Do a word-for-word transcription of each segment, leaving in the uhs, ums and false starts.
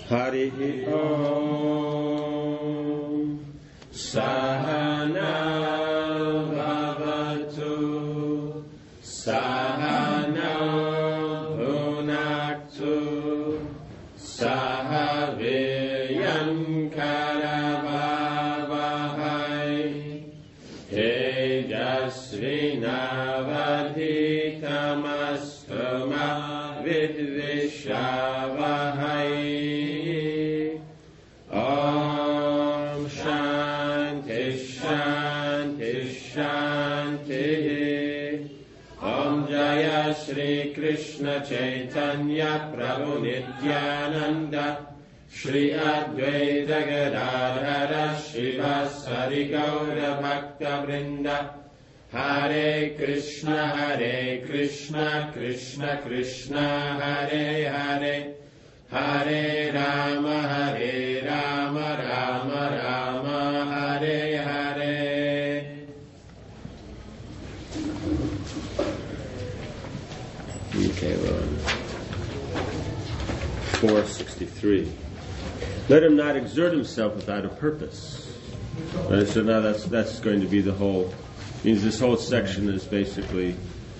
Harihi Om Sahana Bhavatu Sahana Bhunaktu Sahaviryam Karavavahai Tejasvinavadhitamastuma Vidvishavahai. Om Shanti Shanti Shanti. Om Jaya Shri Krishna Chaitanya Prabhu Nityananda Shri Advaita Gadadhara Shivasari Gaura Bhakta Vrinda. Hare Krishna Hare Krishna Krishna Krishna Hare Hare Hare Rama Hare Rama Rama Rama Hare Hare. Okay, we're on four sixty-three. Let him not exert himself without a purpose. Uh, so now that's that's going to be the whole. Means this whole section is basically,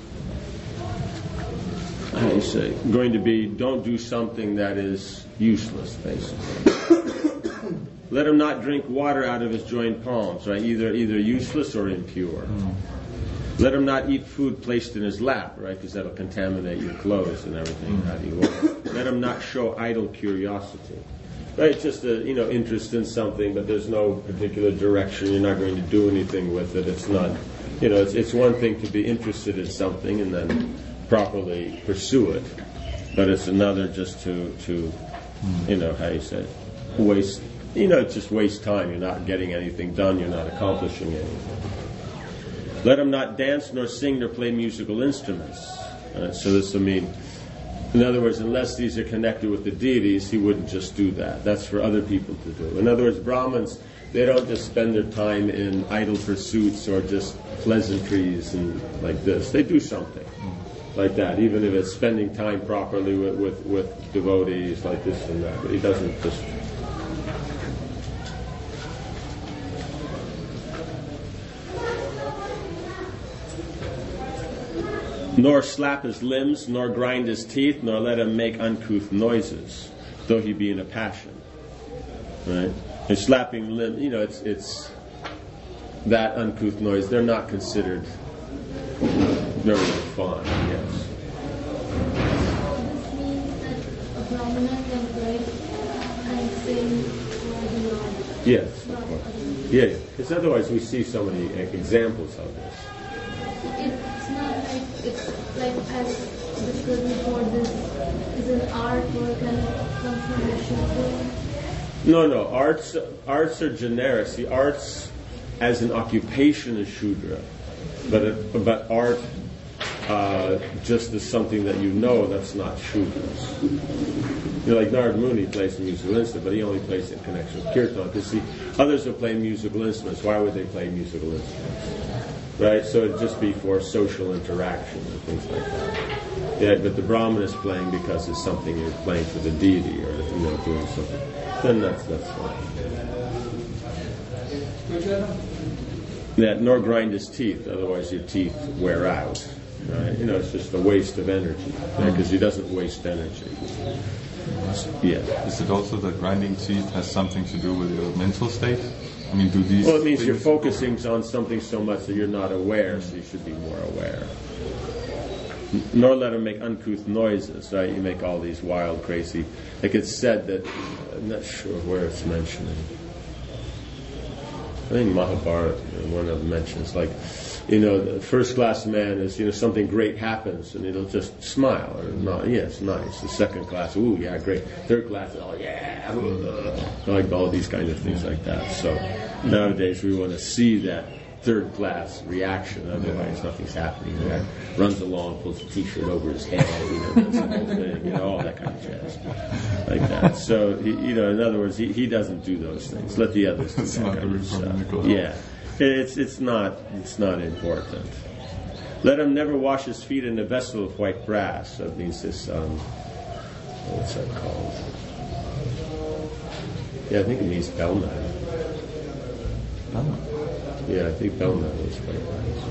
how do you say, going to be, don't do something that is useless, basically. Let him not drink water out of his joined palms, right? Either either useless or impure. Mm. Let him not eat food placed in his lap, right? Because that'll contaminate your clothes and everything. Mm. How do you want? Let him not show idle curiosity. Right, it's just a, you know, interest in something, but there's no particular direction. You're not going to do anything with it. It's not, you know, it's, it's one thing to be interested in something and then properly pursue it, but it's another just to, to, you know, how you say, waste, you know, it's just waste time. You're not getting anything done. You're not accomplishing anything. Let him not dance nor sing nor play musical instruments. Uh, so this will mean, in other words, unless these are connected with the deities, he wouldn't just do that. That's for other people to do. In other words, Brahmins, they don't just spend their time in idle pursuits or just pleasantries and like this. They do something like that, even if it's spending time properly with, with, with devotees like this and that. But he doesn't just... Nor slap his limbs, nor grind his teeth, nor let him make uncouth noises, though he be in a passion. Right? And slapping limb, you know, it's it's that uncouth noise. They're not considered very fun. Yes. A Brahmana can play and sing. Yes. Of course. Yeah, yeah. Because otherwise, we see so many examples of this. It's not like it's like as discussed before. This is an artwork and it comes from the Shudra. No, no. Arts, arts are generic. See, arts as an occupation is Shudra, but it, but art uh, just as something that you know, that's not Shudras. You know, like Narad Muni plays a musical instrument, but he only plays it in connection with kirtan. Because see, others will play musical instruments. Why would they play musical instruments? Right, so it'd just be for social interaction and things like that. Yeah, but the Brahman is playing because it's something you're playing for the deity or, you know, doing something. Then that's that's fine. Yeah, nor grind his teeth, otherwise your teeth wear out. Right? You know, it's just a waste of energy because right? He doesn't waste energy. Yeah. Is it also that grinding teeth has something to do with your mental state? I mean, do these? Well, it means you're focusing on something so much that you're not aware, so you should be more aware. N- nor let him make uncouth noises, right? You make all these wild, crazy. Like it's said that, I'm not sure where it's mentioned. I think Mahabharata, one of the mentions, like, you know, the first class man is, you know, something great happens and it'll just smile or not. Yeah, it's nice. The second class, ooh, yeah, great. Third class, oh yeah, uh, like all these kind of things like that. So nowadays we want to see that third class reaction. Otherwise, nothing's happening. The guy runs along, pulls a T-shirt over his head, you know, does the whole thing, you know, all that kind of jazz, like that. So, he, you know, in other words, he, he doesn't do those things. Let the others do that kind of stuff. Yeah. It's it's not it's not important. Let him never wash his feet in a vessel of white brass. That means this um, what's that called? Yeah, I think it means bell metal. Oh. Yeah, I think bell metal is what it is.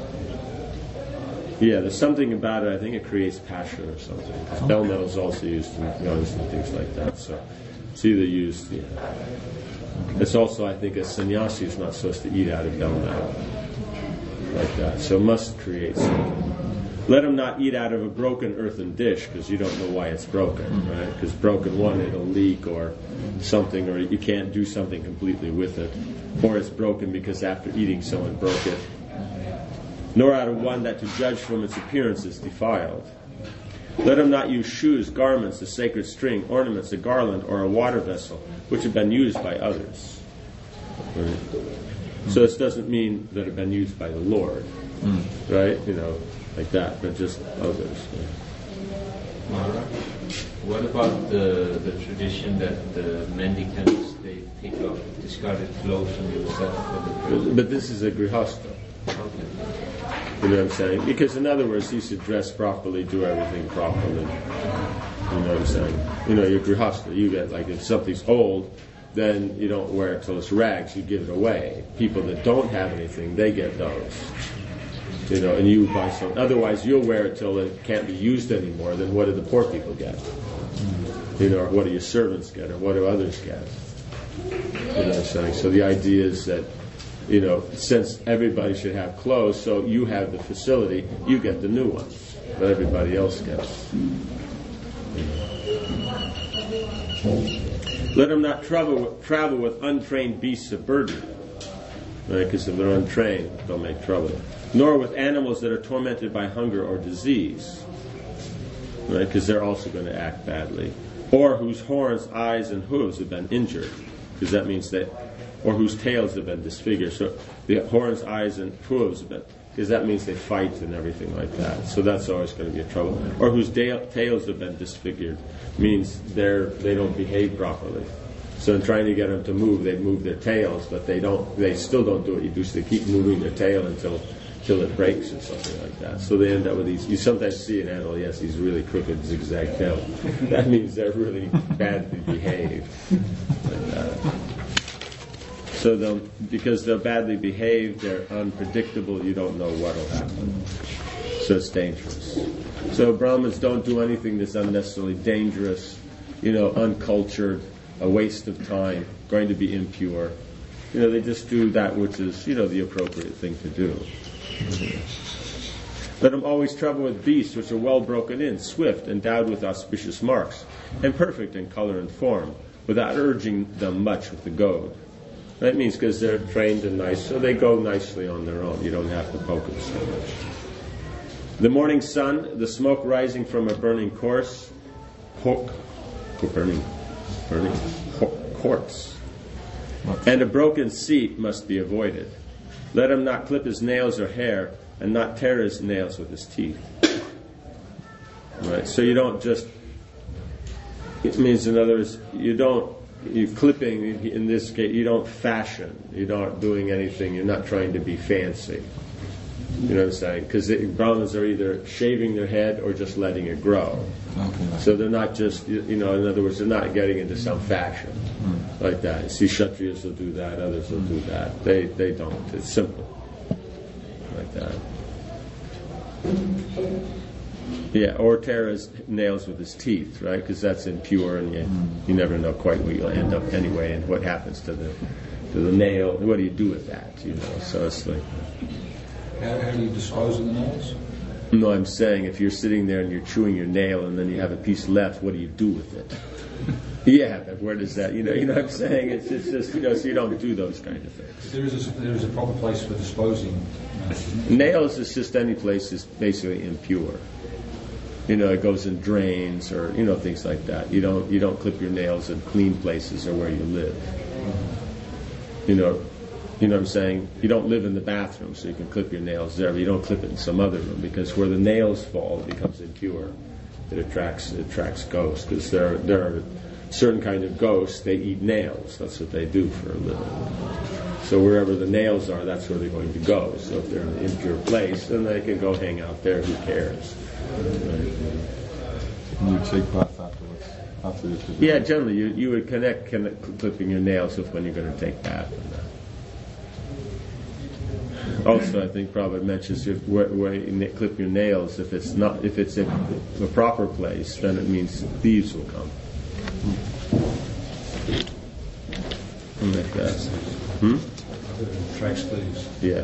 Yeah, there's something about it. I think it creates passion or something. Okay. Bell metal is also used in guns and things like that. So it's either used. Yeah. It's also, I think, a sannyasi is not supposed to eat out of bell metal like that. So it must create something. Let him not eat out of a broken earthen dish, because you don't know why it's broken, right? Because broken one, it'll leak or something, or you can't do something completely with it. Or it's broken because after eating someone broke it. Nor out of one that to judge from its appearance is defiled. Let him not use shoes, garments, a sacred string, ornaments, a garland, or a water vessel, which have been used by others. Right? So this doesn't mean that have been used by the Lord, mm. right? You know, like that, but just others. Mara, what about the the tradition that the mendicants, they take off discarded clothes and use that for the But this is a grihasta. Okay. You know what I'm saying? Because in other words, you should dress properly, do everything properly. You know what I'm saying? You know, you're grihasta. You get, like, if something's old, then you don't wear it till it's rags. You give it away. People that don't have anything, they get those. You know, and you buy some. Otherwise, you'll wear it till it can't be used anymore. Then what do the poor people get? You know, or what do your servants get, or what do others get? You know what I'm saying? So the idea is that, you know, since everybody should have clothes, so you have the facility, you get the new ones, but everybody else gets. Let them not travel, travel with untrained beasts of burden, right? Because if they're untrained, they'll make trouble. Nor with animals that are tormented by hunger or disease, right? Because they're also going to act badly. Or whose horns, eyes, and hooves have been injured, because that means that, or whose tails have been disfigured. So the horns, eyes, and hooves have been, because that means they fight and everything like that. So that's always going to be a trouble. Or whose da- tails have been disfigured, means they're they don't behave properly. So in trying to get them to move, they move their tails, but they don't. They still don't do what you do. So they keep moving their tail until until it breaks or something like that. So they end up with these. You sometimes see an animal, yes, he's really crooked, zigzag tail. That means they're really badly behaved. Like that. So they'll, because they're badly behaved, they're unpredictable, you don't know what will happen. So it's dangerous. So Brahmins don't do anything that's unnecessarily dangerous, you know, uncultured, a waste of time, going to be impure. You know, they just do that which is, you know, the appropriate thing to do. Mm-hmm. Let them always travel with beasts which are well broken in, swift, endowed with auspicious marks, and perfect in color and form, without urging them much with the goad. That means because they're trained and nice, so they go nicely on their own. You don't have to poke them so much. The morning sun, the smoke rising from a burning corpse, pork, burning, burning corpse, and a broken seat must be avoided. Let him not clip his nails or hair, and not tear his nails with his teeth. Right. So you don't just. It means, in other words, you don't. You're clipping, in this case, you don't fashion. You're not doing anything. You're not trying to be fancy. You know what I'm saying? Because Brahmins are either shaving their head or just letting it grow. Okay. So they're not just, you know, in other words, they're not getting into some fashion mm. like that. You see, Kshatriyas will do that, others will do that. They they don't. It's simple. Like that. Yeah, or tear his nails with his teeth, right? Because that's impure, and you, you never know quite where you'll end up anyway, and what happens to the to the nail. What do you do with that? You know, so it's like. How, how do you dispose of the nails? No, I'm saying if you're sitting there and you're chewing your nail, and then you have a piece left, what do you do with it? Yeah, but where does that? You know, you know what I'm saying? It's, it's just, you know, so you don't do those kind of things. There is a, there is a proper place for disposing nails. Nails is just any place is basically impure. You know, it goes in drains or, you know, things like that. You don't you don't clip your nails in clean places or where you live. You know, you know what I'm saying? You don't live in the bathroom, so you can clip your nails there, but you don't clip it in some other room, because where the nails fall, it becomes impure. It attracts it attracts ghosts, because there there are certain kind of ghosts. They eat nails. That's what they do for a living. So wherever the nails are, that's where they're going to go. So if they're in an impure place, then they can go hang out there. Who cares? Right. And you take bath afterwards. after you clip your Yeah, generally you, you would connect, connect clipping your nails with when you're going to take bath. And that. Also, I think Prabhupada mentions if where, where you na- clip your nails, if it's not, if it's in the proper place, then it means thieves will come. Like that. Hmm? Tracks, please. Yeah.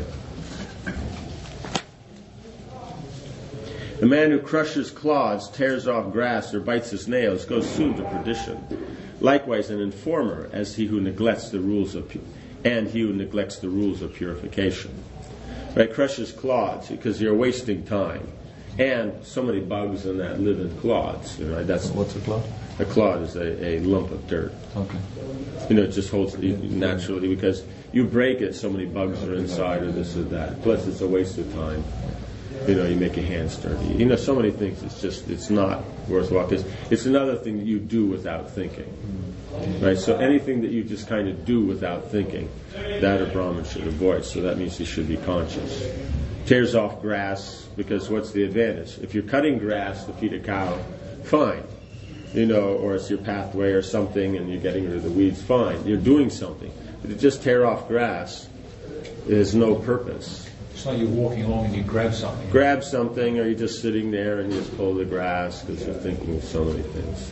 The man who crushes clods, tears off grass, or bites his nails goes soon to perdition. Likewise, an informer, as he who neglects the rules of, pu- and he who neglects the rules of purification. Right, crushes clods because you're wasting time, and so many bugs in that live in clods. You know, that's What's a cloud? a clod is a, a lump of dirt. Okay. You know, it just holds it naturally because you break it, so many bugs are inside, or this or that. Plus, it's a waste of time. You know, you make your hands dirty. You know, so many things. It's just, it's not worthwhile because it's another thing that you do without thinking, right? So anything that you just kind of do without thinking, that a Brahmin should avoid. So that means you should be conscious. Tears off grass because what's the advantage? If you're cutting grass to feed a cow, fine. You know, or it's your pathway or something, and you're getting rid of the weeds, fine. You're doing something. But to just tear off grass is no purpose. It's like you're walking along and you grab something. Grab something, or you're just sitting there and you just pull the grass because you're thinking of so many things.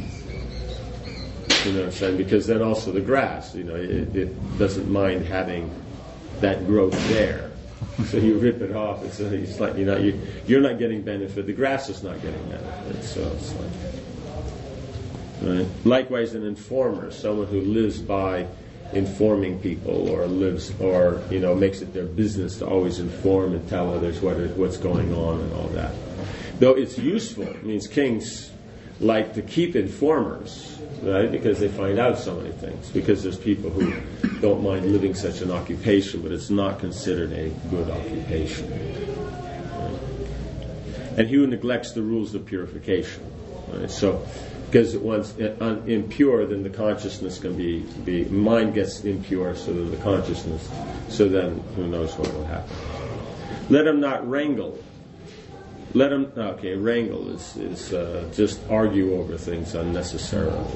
You know what I'm saying? Because then also the grass, you know, it, it doesn't mind having that growth there. So you rip it off. It's, it's like, you know, you, you're not getting benefit. The grass is not getting benefit. So it's like, right? Likewise, an informer, someone who lives by informing people, or lives, or you know, makes it their business to always inform and tell others what it, what's going on and all that. Though it's useful, it means kings like to keep informers, right? Because they find out so many things. Because there's people who don't mind living such an occupation, but it's not considered a good occupation. Right? And he who neglects the rules of purification, right? So. Because once impure, then the consciousness can be, be, mind gets impure, so then the consciousness, so then who knows what will happen. Let him not wrangle. Let him, okay, wrangle is, is uh, just argue over things unnecessarily.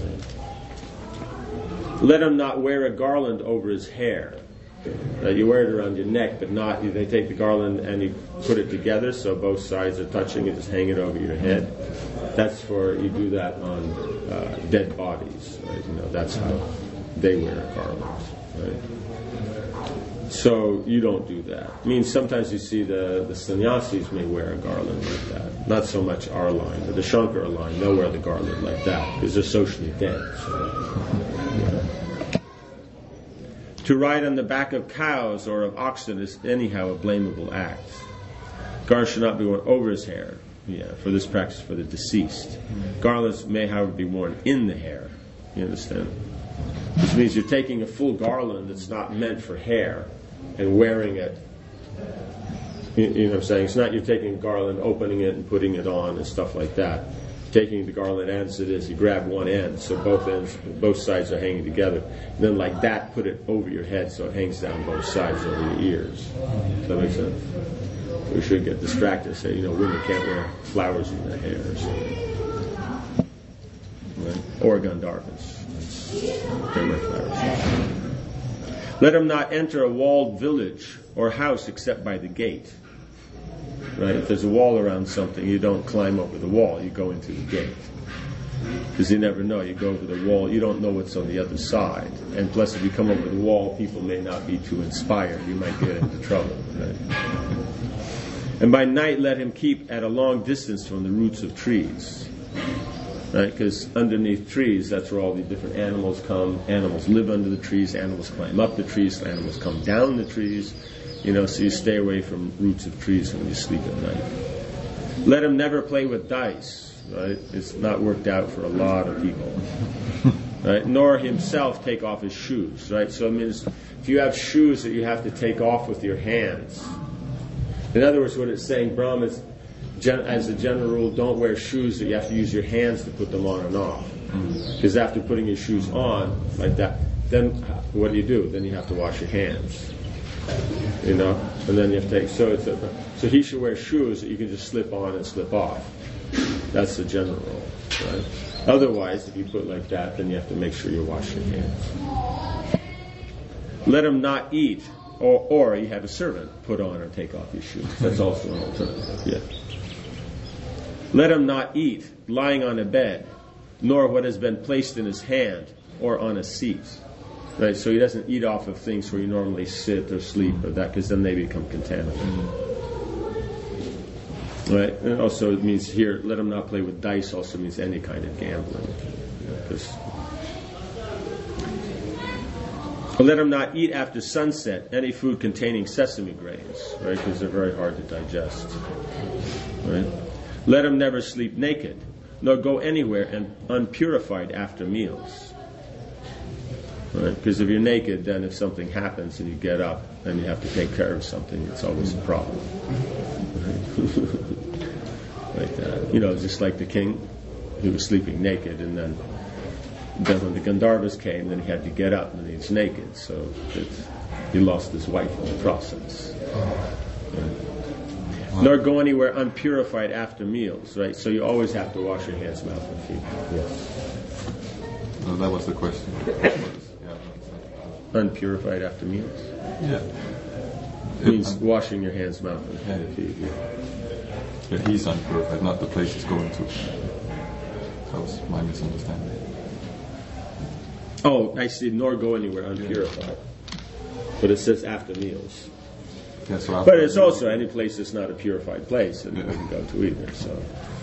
Let him not wear a garland over his hair. Uh, you wear it around your neck, but not, they take the garland and you put it together so both sides are touching it, just hang it over your head. That's for, you do that on uh, dead bodies, right? You know, that's how they wear a garland, right? So you don't do that. I mean, sometimes you see the, the sannyasis may wear a garland like that. Not so much our line, but the Shankara line, they'll wear the garland like that because they're socially dead. So, yeah. To ride on the back of cows or of oxen is anyhow a blamable act. Garland should not be worn over his hair. Yeah, for this practice for the deceased. Garlands may, however, be worn in the hair. You understand? Which means you're taking a full garland that's not meant for hair and wearing it. You, you know what I'm saying? It's not you're taking a garland, opening it, and putting it on and stuff like that. Taking the garland as it is, you grab one end, so both ends, both sides are hanging together. And then, like that, put it over your head so it hangs down both sides over your ears. Does that make sense? We should get distracted. Say, you know, women can't wear flowers in their hair or something. Right? Or Gandharvas. They wear flowers. Let him not enter a walled village or house except by the gate. Right? If there's a wall around something, you don't climb over the wall. You go into the gate. Because you never know. You go over the wall, you don't know what's on the other side. And plus, if you come over the wall, people may not be too inspired. You might get into trouble. Right? And by night, let him keep at a long distance from the roots of trees. Right? Because underneath trees, that's where all the different animals come. Animals live under the trees. Animals climb up the trees. Animals come down the trees. You know, so you stay away from roots of trees when you sleep at night. Let him never play with dice. Right? It's not worked out for a lot of people. Right? Nor himself take off his shoes. Right? So it means if you have shoes that you have to take off with your hands. In other words, what it's saying, Brahmins, as a general rule, don't wear shoes that you have to use your hands to put them on and off. Because after putting your shoes on, like that, then what do you do? Then you have to wash your hands. You know? And then you have to take, so it's a, so he should wear shoes that you can just slip on and slip off. That's the general rule, right? Otherwise, if you put it like that, then you have to make sure you wash your hands. Let him not eat, or, or you have a servant put on or take off your shoes. That's also an alternative. Yeah. Let him not eat lying on a bed, nor what has been placed in his hand, or on a seat. Right, so he doesn't eat off of things where you normally sit or sleep or that, because then they become contaminated. Right, and also it means here, let him not play with dice. Also means any kind of gambling. Because let him not eat after sunset any food containing sesame grains, right? Because they're very hard to digest. Right. Let him never sleep naked, nor go anywhere and unpurified after meals. Right? Because if you're naked, then if something happens and you get up and you have to take care of something, it's always a problem. Right? Like that. You know, just like the king, he was sleeping naked, and then then when the Gandharvas came, then he had to get up and he was naked, so it, he lost his wife in the process. Right? Nor go anywhere unpurified after meals, right? So you always have to wash your hands, mouth, and feet. Yes. No, that was the question. Unpurified after meals? Yeah. Means It, washing your hands, mouth, and Yeah. feet. Yeah. yeah, he's unpurified, not the place he's going to. That was my misunderstanding. Oh, I see. Nor go anywhere unpurified. But it says after meals. Yeah, so after But it's also any place that's not a purified place that you Yeah. wouldn't go to either. So,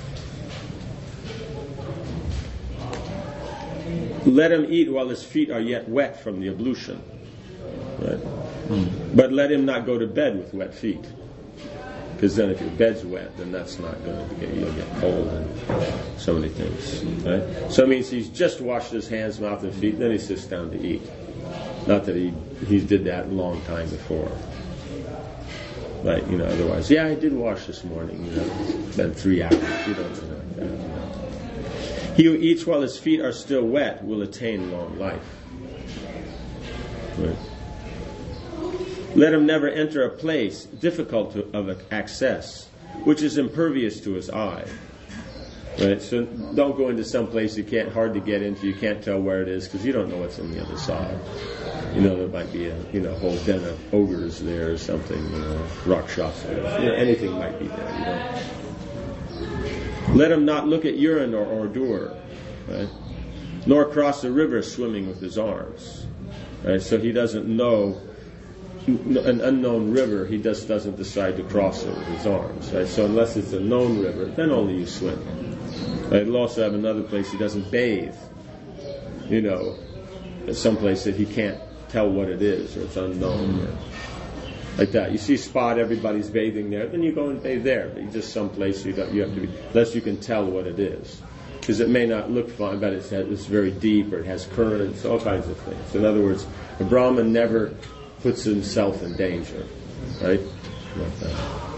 let him eat while his feet are yet wet from the ablution. Right? Mm. But let him not go to bed with wet feet. Because then if your bed's wet, then that's not going to get, you'll get cold and so many things. Right? So it means he's just washed his hands, mouth, and feet, then he sits down to eat. Not that he, he did that a long time before. Right, you know, otherwise, yeah, I did wash this morning, you know, it's been three hours, you don't know like that, you know. He who eats while his feet are still wet will attain long life. Right. Let him never enter a place difficult to, of access, which is impervious to his eye. Right, so don't go into some place you can't hard to get into, you can't tell where it is, because you don't know what's on the other side. You know, there might be a you know whole den of ogres there or something, you know, rakshasas, you know, anything might be there, you know. Let him not look at urine or ordure, right? Nor cross a river swimming with his arms. Right? So he doesn't know an unknown river, he just doesn't decide to cross it with his arms. Right? So unless it's a known river, then only you swim. Right? He'll also have another place he doesn't bathe. You know, some place that he can't tell what it is, or it's unknown, or like that. You see a spot, everybody's bathing there, then you go and bathe there. But you just some place you don't, you have to be, unless you can tell what it is, because it may not look fun, but it's, it's very deep, or it has currents, all kinds of things. In other words, a Brahmin never puts himself in danger, right? Like that.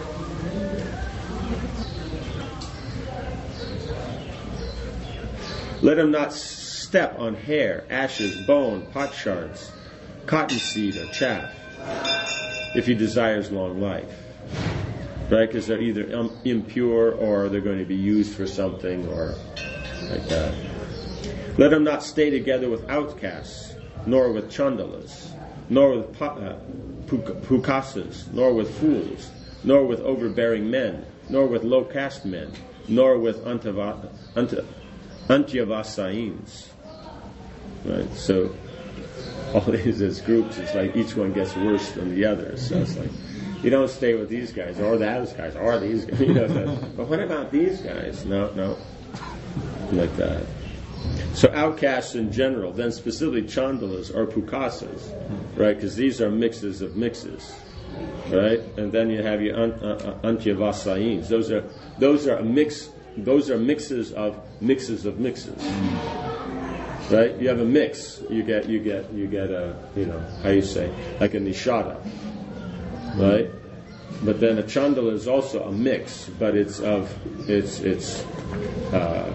Let him not step on hair, ashes, bone, pot shards, cotton seed, or chaff, if he desires long life. Right? Because they're either um, impure, or they're going to be used for something, or like that. Let him not stay together with outcasts, nor with chandalas, nor with pa- uh, pukasas, nor with fools, nor with overbearing men, nor with low caste men, nor with antava- ant- antyavasains. Right? So all these as groups, it's like each one gets worse than the others. So it's like, you don't stay with these guys, or those guys, or these guys. You know, so, but what about these guys? No, no. Like that. So outcasts in general, then specifically chandalas or pukasas, right? Because these are mixes of mixes, right? And then you have your ant- uh, antyavasains. Those are those are a mix. Those are mixes of mixes of mixes. Right? You have a mix. You get, you get, you get a, you know, how you say, like a nishada. Right? But then a chandala is also a mix, but it's of, it's, it's, uh,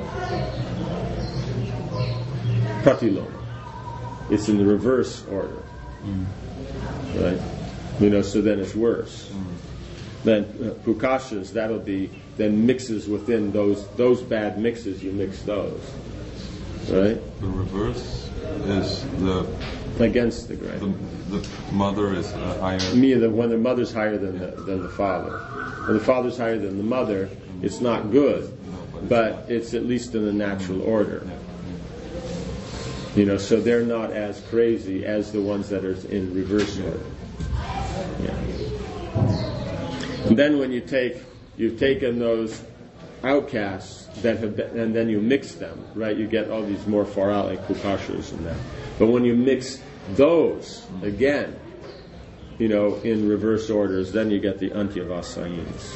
pratiloma. It's in the reverse order. Right? You know, so then it's worse. Then uh, pukashas, that'll be, then mixes within those, those bad mixes, you mix those. right? The reverse is the Against the great. the, the mother is uh, higher. Me, the when the mother's higher than the than the father. When the father's higher than the mother, it's not good, but it's at least in the natural order. You know, so they're not as crazy as the ones that are in reverse order. Yeah. And then when you take, you've taken those outcasts that have been, and then you mix them, right? You get all these more far out, like Kukashas and that. But when you mix those again, you know, in reverse orders, then you get the Antyavasayins.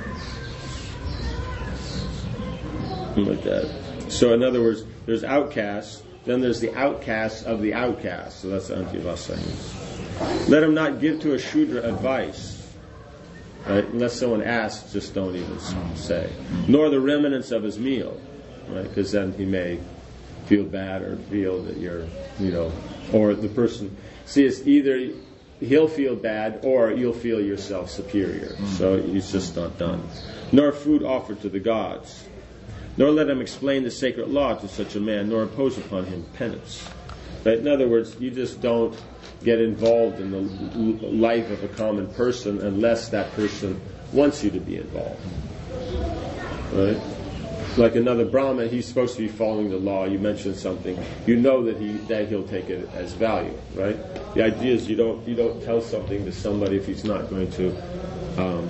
Like that. So in other words, there's outcasts, then there's the outcasts of the outcasts. So that's the Antyavasayins. Let him not give to a Shudra advice. Right? Unless someone asks, just don't even say. Nor the remnants of his meal. Right? Because then he may feel bad or feel that you're, you know, or the person. See, it's either he'll feel bad or you'll feel yourself superior. So it's just not done. Nor food offered to the gods. Nor let him explain the sacred law to such a man, nor impose upon him penance. Right? In other words, you just don't get involved in the life of a common person unless that person wants you to be involved. Right? Like another Brahmin, he's supposed to be following the law. You mention something, you know that he that he'll take it as value. Right? The idea is you don't you don't tell something to somebody if he's not going to um,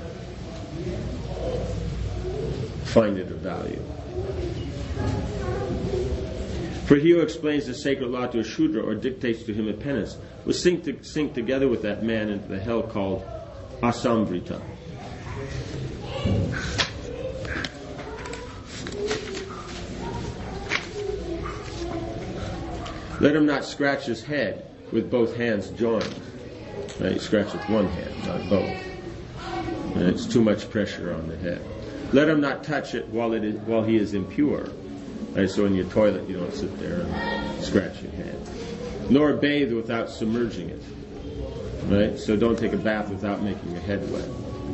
find it of value. For he who explains the sacred law to a Shudra or dictates to him a penance will sink, to, sink together with that man into the hell called Asamvrita. Let him not scratch his head with both hands joined. Right? You scratch with one hand, not both. And it's too much pressure on the head. Let him not touch it while it is while he is impure. Right, so in your toilet, you don't sit there and scratch your hand. Nor bathe without submerging it. Right? So don't take a bath without making your head wet.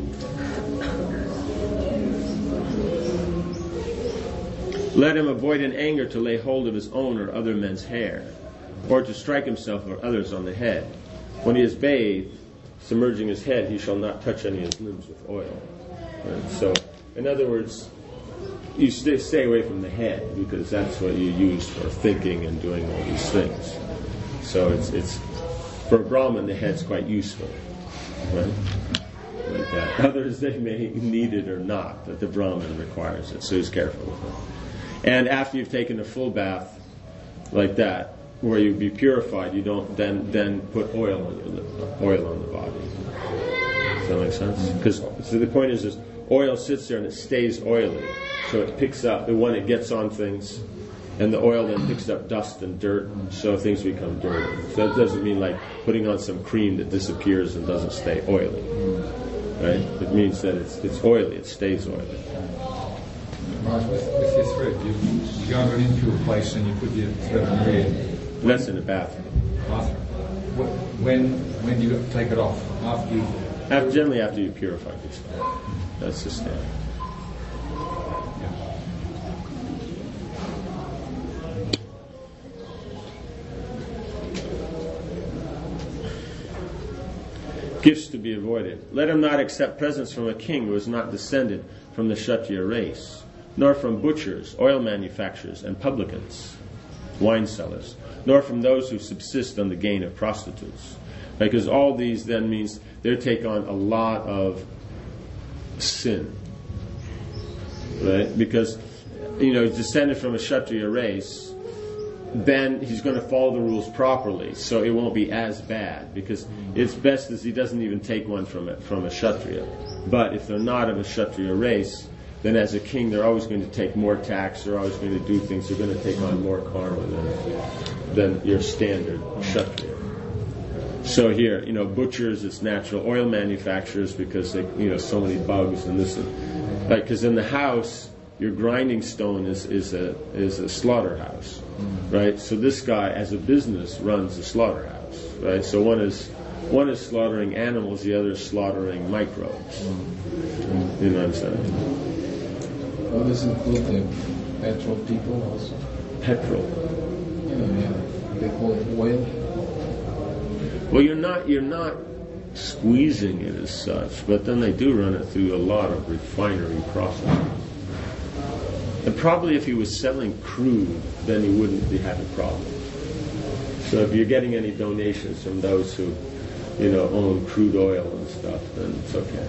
Let him avoid in anger to lay hold of his own or other men's hair, or to strike himself or others on the head. When he is bathed, submerging his head, he shall not touch any of his limbs with oil. Right? So, in other words, you stay, stay away from the head because that's what you use for thinking and doing all these things. So it's it's for a Brahmin the head's quite useful, right? Like that. Others they may need it or not, but the Brahmin requires it, so he's careful with it. And after you've taken a full bath like that, where you be purified, you don't then then put oil on your lip, oil on the body. Does that make sense? Because so the point is, is oil sits there and it stays oily. So it picks up, and when it gets on things, and the oil then picks up dust and dirt, so things become dirty. So that doesn't mean like putting on some cream that disappears and doesn't stay oily. Right? It means that it's it's oily, it stays oily. Right, with, with your thread, you, you go into an impure place and you put your thread on your head. That's in the bathroom. Bathroom. When, when do you take it off? After you... After, generally after you purify yourself. That's the standard. Gifts to be avoided. Let him not accept presents from a king who is not descended from the Kshatriya race, nor from butchers, oil manufacturers, and publicans, wine sellers, nor from those who subsist on the gain of prostitutes. Because all these then means they take on a lot of sin. Right? Because, you know, he's descended from a Kshatriya race, then he's going to follow the rules properly, so it won't be as bad, because it's best as he doesn't even take one from a, from a Kshatriya. But if they're not of a Kshatriya race, then as a king they're always going to take more tax, they're always going to do things, they're going to take on more karma than, than your standard Kshatriya. So here, you know, butchers, it's natural. Oil manufacturers, because they, you know, so many bugs and this, and, like, because in the house, your grinding stone is, is a is a slaughterhouse, right? So this guy, as a business, runs a slaughterhouse, right? So one is one is slaughtering animals, the other is slaughtering microbes. You know what I'm saying? Will this include the natural people also? petrol. Yeah, they call it oil. Well, you're not you're not squeezing it as such, but then they do run it through a lot of refinery processes. And probably if he was selling crude, then he wouldn't be having problems. So if you're getting any donations from those who, you know, own crude oil and stuff, then it's okay.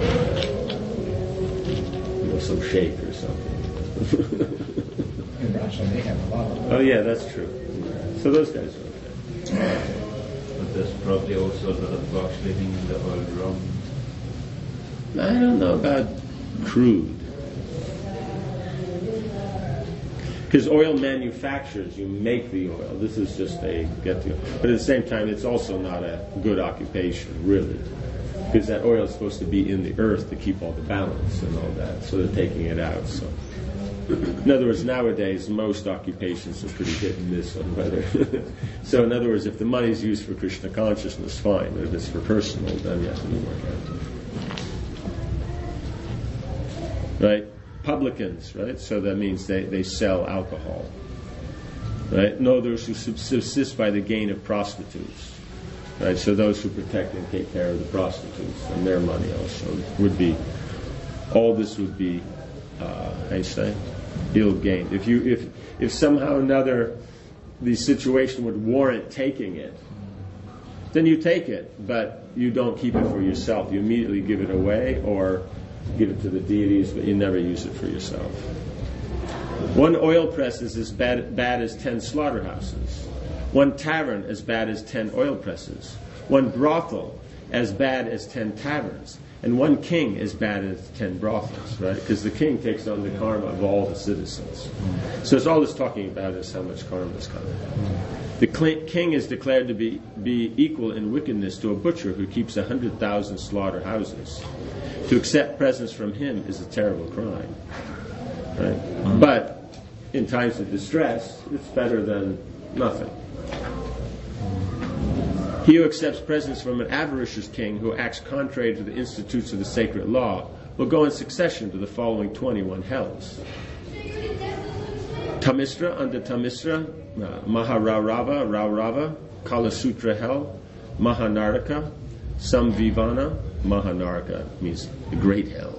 You know, some sheikh or something. In Russia, they have a lot of Oh yeah, that's true. So those guys are okay. But there's probably also a lot of bugs living in the oil drum. I don't know about crude. Because oil manufacturers, you make the oil. This is just a get the oil. But at the same time, it's also not a good occupation, really. Because that oil is supposed to be in the earth to keep all the balance and all that. So they're taking it out. So, in other words, nowadays, most occupations are pretty hit and miss on whether. So in other words, if the money is used for Krishna consciousness, fine. But if it's for personal, then you have to be more careful. Right? Publicans, right? So that means they, they sell alcohol. Right? No, those who subsist by the gain of prostitutes. Right? So those who protect and take care of the prostitutes and their money also would be, all this would be, uh, how you say, ill-gained. If you, if, if somehow or another the situation would warrant taking it, then you take it, but you don't keep it for yourself. You immediately give it away or give it to the deities, but you never use it for yourself. One oil press is as bad, bad as ten slaughterhouses. One tavern as bad as ten oil presses. One brothel as bad as ten taverns. And one king as bad as ten brothels, right? Because the king takes on the karma of all the citizens. So it's all it's talking about is how much karma is coming. The king is declared to be, be equal in wickedness to a butcher who keeps a hundred thousand slaughterhouses. To accept presents from him is a terrible crime. Right? Mm-hmm. But in times of distress, it's better than nothing. He who accepts presents from an avaricious king who acts contrary to the institutes of the sacred law will go in succession to the following twenty-one hells. Tamisra under Tamisra, uh, Mahararava, Raurava, Kalasutra hell, Mahanaraka, Samvivana. Mahanaraka means the great hell.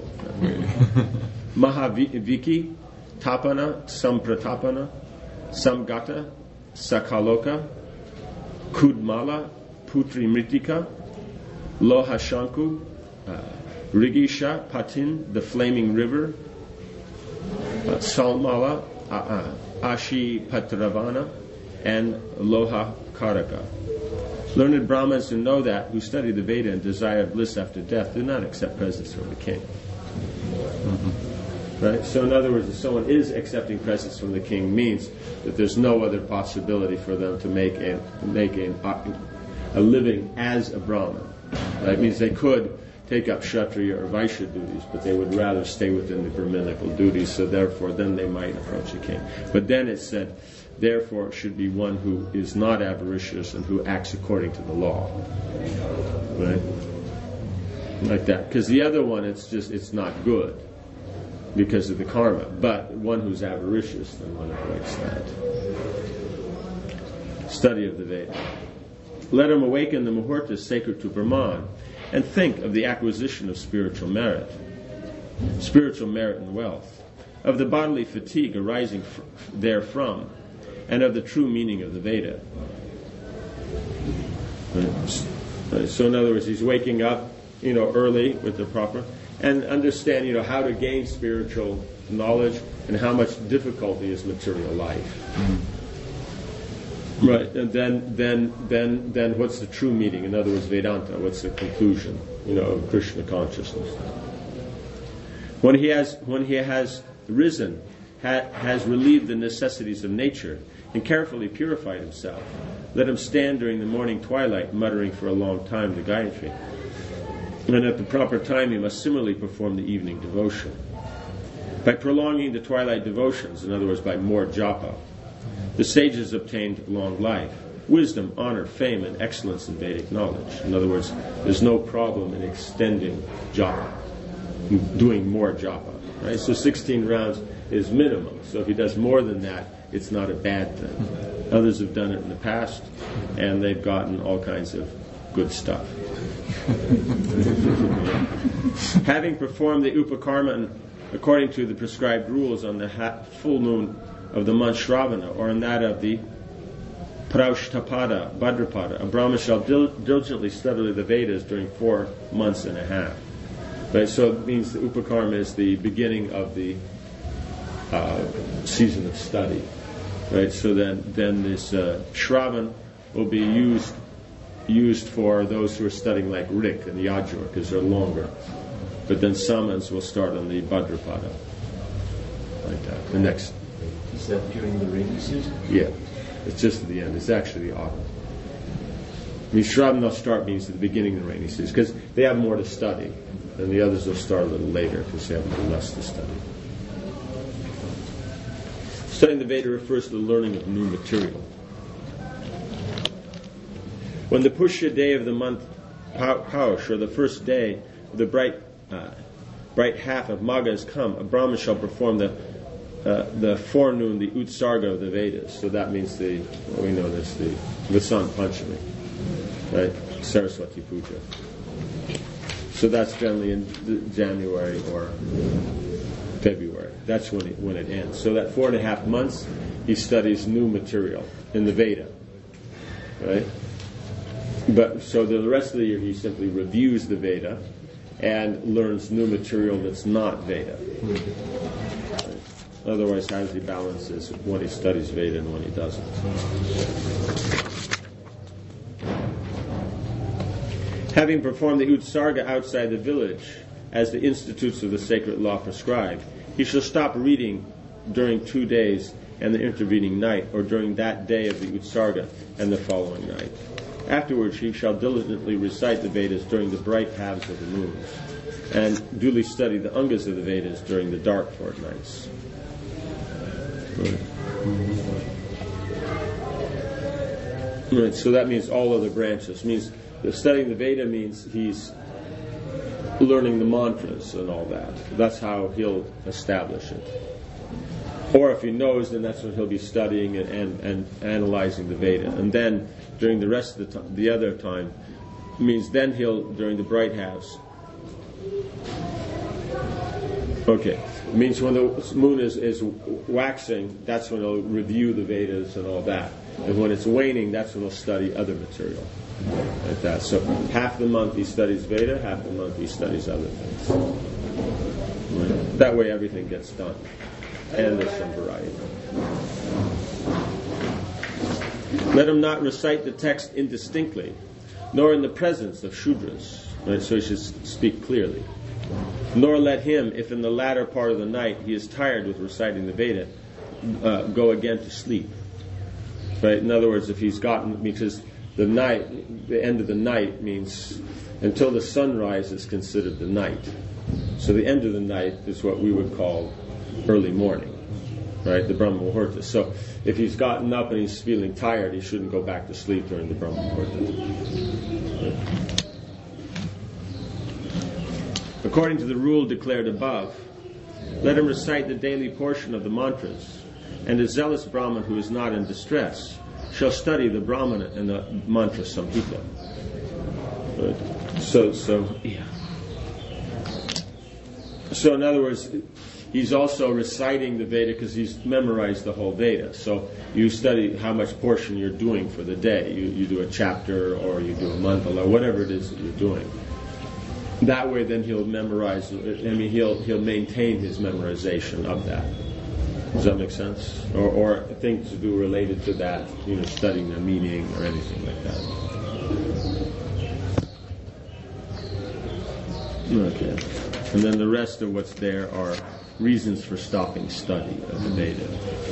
Mahaviki, Tapana, Sampratapana, Samgata, Sakaloka, Kudmala, Putri Mritika, Lohashanku, uh, Rigisha, Patin, the flaming river, uh, Salmala, uh, uh, Ashi Patravana, and Loha Karaka. Learned Brahmins who know that, who study the Veda and desire bliss after death, do not accept presents from the king. Mm-hmm. Right? So in other words, if someone is accepting presents from the king, means that there's no other possibility for them to make a, make a, a living as a Brahmin. That right? means they could take up Kshatriya or Vaishya duties, but they would rather stay within the Brahminical duties, so therefore then they might approach the king. But then it said, therefore it should be one who is not avaricious and who acts according to the law. Right? Like that. Because the other one, it's just, it's not good because of the karma. But one who's avaricious, then one avoids that. Study of the Veda. Let him awaken the muhurtas sacred to Brahman and think of the acquisition of spiritual merit, spiritual merit and wealth, of the bodily fatigue arising f- therefrom, and of the true meaning of the Veda. So in other words, he's waking up, you know, early with the proper, and understand, you know, how to gain spiritual knowledge and how much difficulty is material life. Mm-hmm. Right, and then, then, then, then, what's the true meaning? In other words, Vedanta. What's the conclusion? You know, of Krishna consciousness. When he has, when he has risen, ha, has relieved the necessities of nature, and carefully purified himself, let him stand during the morning twilight, muttering for a long time the Gayatri. And at the proper time, he must similarly perform the evening devotion. By prolonging the twilight devotions, in other words, by more japa, the sages obtained long life, wisdom, honor, fame, and excellence in Vedic knowledge. In other words, there's no problem in extending japa, doing more japa. Right? So sixteen rounds is minimum. So if he does more than that, it's not a bad thing. Others have done it in the past, and they've gotten all kinds of good stuff. Having performed the Upakarma according to the prescribed rules on the ha- full moon of the month Shravana, or on that of the Praushtapada, Bhadrapada, a Brahmin shall dil- diligently study the Vedas during four months and a half. Right, so it means the Upakarma is the beginning of the uh, season of study. Right, so then, then this uh, Shravan will be used used for those who are studying like Rik and Yajur, because they're longer. But then Samans will start on the Bhadrapada. Like that. The next. Is that during the rainy season? Yeah. It's just at the end. It's actually the autumn. I mean, Shravan will start means at the beginning of the rainy season, because they have more to study. And the others will start a little later, because they have a little less to study. Studying the Veda refers to the learning of new material. When the Pushya day of the month Paush, or the first day of the bright uh, bright half of Magha has come, a Brahmin shall perform the uh, the forenoon, the Utsarga of the Vedas. So that means the, what we know as the Vasant Panchami, right? Saraswati Puja. So that's generally in January or February. That's when it, when it ends. So that four and a half months, he studies new material in the Veda, right? But so the rest of the year he simply reviews the Veda and learns new material that's not Veda. Right? Otherwise, how does he balance this when he studies Veda and when he doesn't? Having performed the Utsarga outside the village, as the institutes of the sacred law prescribe, he shall stop reading during two days and the intervening night, or during that day of the Utsarga and the following night. Afterwards he shall diligently recite the Vedas during the bright halves of the moons, and duly study the Angas of the Vedas during the dark fortnights. Right. Right, so that means all other branches. It means that studying the Veda means he's learning the mantras and all that. That's how he'll establish it. Or if he knows, then that's when he'll be studying and, and, and analyzing the Veda. And then during the rest of the time, the other time, means then he'll, during the bright halves. Okay. It means when the moon is, is waxing, that's when he'll review the Vedas and all that. And when it's waning, that's when he'll study other material. Like that. So half the month he studies Veda, half the month he studies other things. Right? That way everything gets done. And there's some variety. Let him not recite the text indistinctly, nor in the presence of Shudras. Right? So he should speak clearly. Nor let him, if in the latter part of the night he is tired with reciting the Veda, uh, go again to sleep. Right? In other words, if he's gotten, because the night, the end of the night means until the sunrise is considered the night. So the end of the night is what we would call early morning, right? The Brahma Muhurta. So if he's gotten up and he's feeling tired, he shouldn't go back to sleep during the Brahma Muhurta. Right? According to the rule declared above, let him recite the daily portion of the mantras, and a zealous Brahmin who is not in distress shall study the Brahmana and the mantra samhita. Right? So, so, yeah. So in other words, he's also reciting the Veda because he's memorized the whole Veda. So you study how much portion you're doing for the day. You, you do a chapter or you do a mandala, whatever it is that you're doing. That way then he'll memorize, I mean he'll he'll maintain his memorization of that. Does that make sense? Or, or things to do related to that, you know, studying a meaning or anything like that. Okay. And then the rest of what's there are reasons for stopping study of the Veda.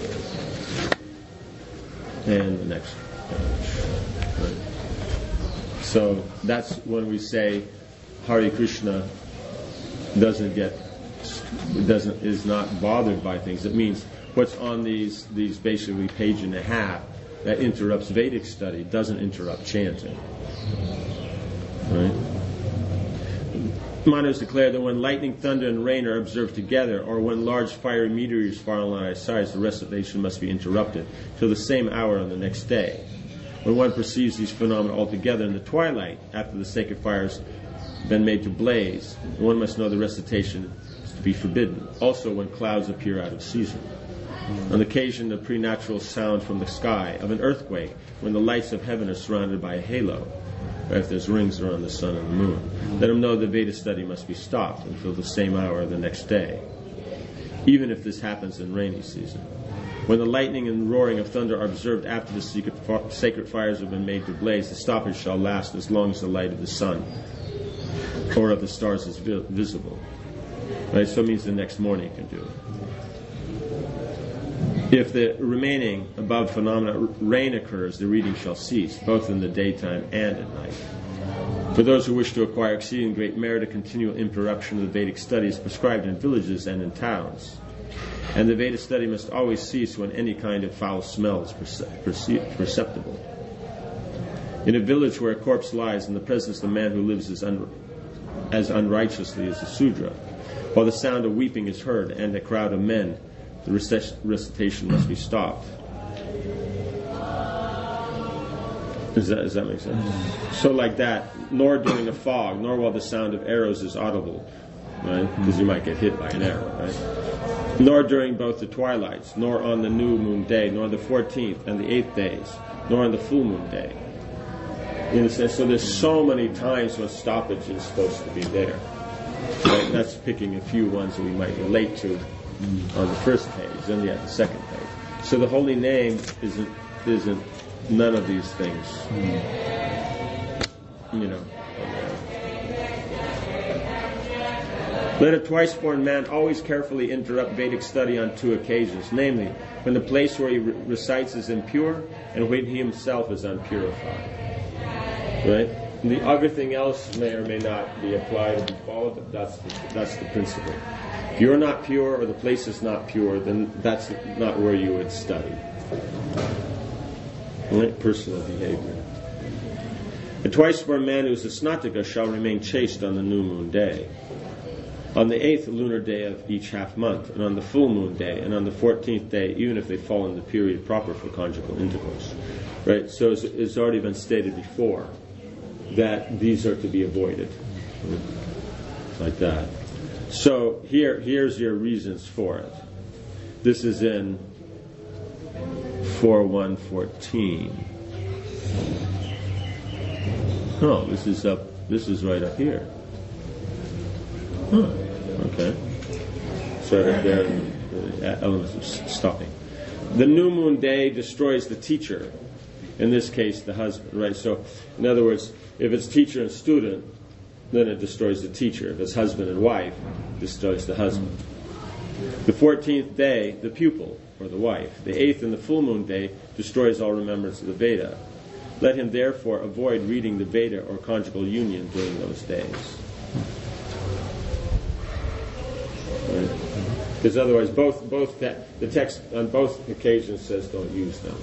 And the next page. Right. So that's when we say Hare Krishna doesn't get, doesn't is not bothered by things. It means what's on these these basically page and a half that interrupts Vedic study doesn't interrupt chanting. Right? Manas declare that when lightning, thunder, and rain are observed together, or when large fiery meteors fall on our sides, the recitation must be interrupted till the same hour on the next day. When one perceives these phenomena altogether in the twilight, after the sacred fires have been made to blaze, one must know the recitation is to be forbidden. Also when clouds appear out of season. On occasion of preternatural sound from the sky, of an earthquake, when the lights of heaven are surrounded by a halo, or if there's rings around the sun and the moon, let him know the Veda study must be stopped until the same hour the next day, even if this happens in rainy season. When the lightning and roaring of thunder are observed after the secret, sacred fires have been made to blaze, the stoppage shall last as long as the light of the sun or of the stars is vi- visible. Right? So it means the next morning you can do it. If the remaining above phenomena rain occurs, the reading shall cease, both in the daytime and at night. For those who wish to acquire exceeding great merit, a continual interruption of the Vedic study is prescribed in villages and in towns. And the Veda study must always cease when any kind of foul smell is perce- perce- perceptible. In a village where a corpse lies in the presence of the man who lives as, un- as unrighteously as a Sudra, while the sound of weeping is heard and a crowd of men, the recit- recitation must be stopped. Does that, does that make sense? Mm-hmm. So like that, nor during a fog, nor while the sound of arrows is audible, right? Because you might get hit by an arrow, right? Nor during both the twilights, nor on the new moon day, nor the fourteenth and the eighth days, nor on the full moon day. In a sense, so there's so many times when stoppage is supposed to be there. Right? That's picking a few ones that we might relate to on the first page, then you have the second page. So the holy name isn't isn't none of these things. Mm. You know. Let a twice-born man always carefully interrupt Vedic study on two occasions, namely, when the place where he re- recites is impure and when he himself is unpurified. Right? And the everything else may or may not be applied and followed, but that's the, that's the principle. If you're not pure or the place is not pure, then that's not where you would study. Right? Personal behavior. A twice-born man who is a Snataka shall remain chaste on the new moon day, on the eighth lunar day of each half month, and on the full moon day, and on the fourteenth day, even if they fall in the period proper for conjugal intercourse. Right? So it's, it's already been stated before that these are to be avoided. Like that. So here, here's your reasons for it. This is in four one fourteen. Oh, this is up. This is right up here. Huh. Okay. So there are the elements of stopping. The new moon day destroys the teacher. In this case, the husband. Right. So, in other words, if it's teacher and student, then it destroys the teacher. If it's husband and wife, it destroys the husband. The fourteenth day, the pupil, or the wife. The eighth and the full moon day destroys all remembrance of the Veda. Let him therefore avoid reading the Veda or conjugal union during those days. Right? Because otherwise, both both te- the text on both occasions says don't use them.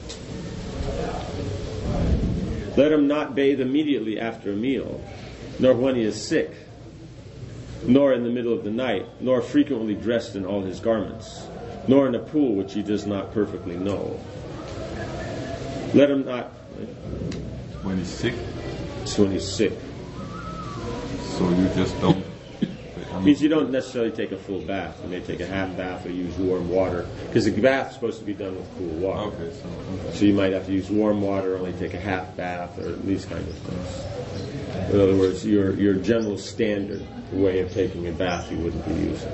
Let him not bathe immediately after a meal, nor when he is sick, nor in the middle of the night, nor frequently dressed in all his garments, nor in a pool which he does not perfectly know. Let him not... When he's sick? It's when he's sick. So you just don't... It means you don't necessarily take a full bath. You may take a half bath or use warm water, because the bath is supposed to be done with cool water. Okay, so... Okay. So you might have to use warm water, only take a half bath, or these kind of things. In other words, your your general standard way of taking a bath you wouldn't be using.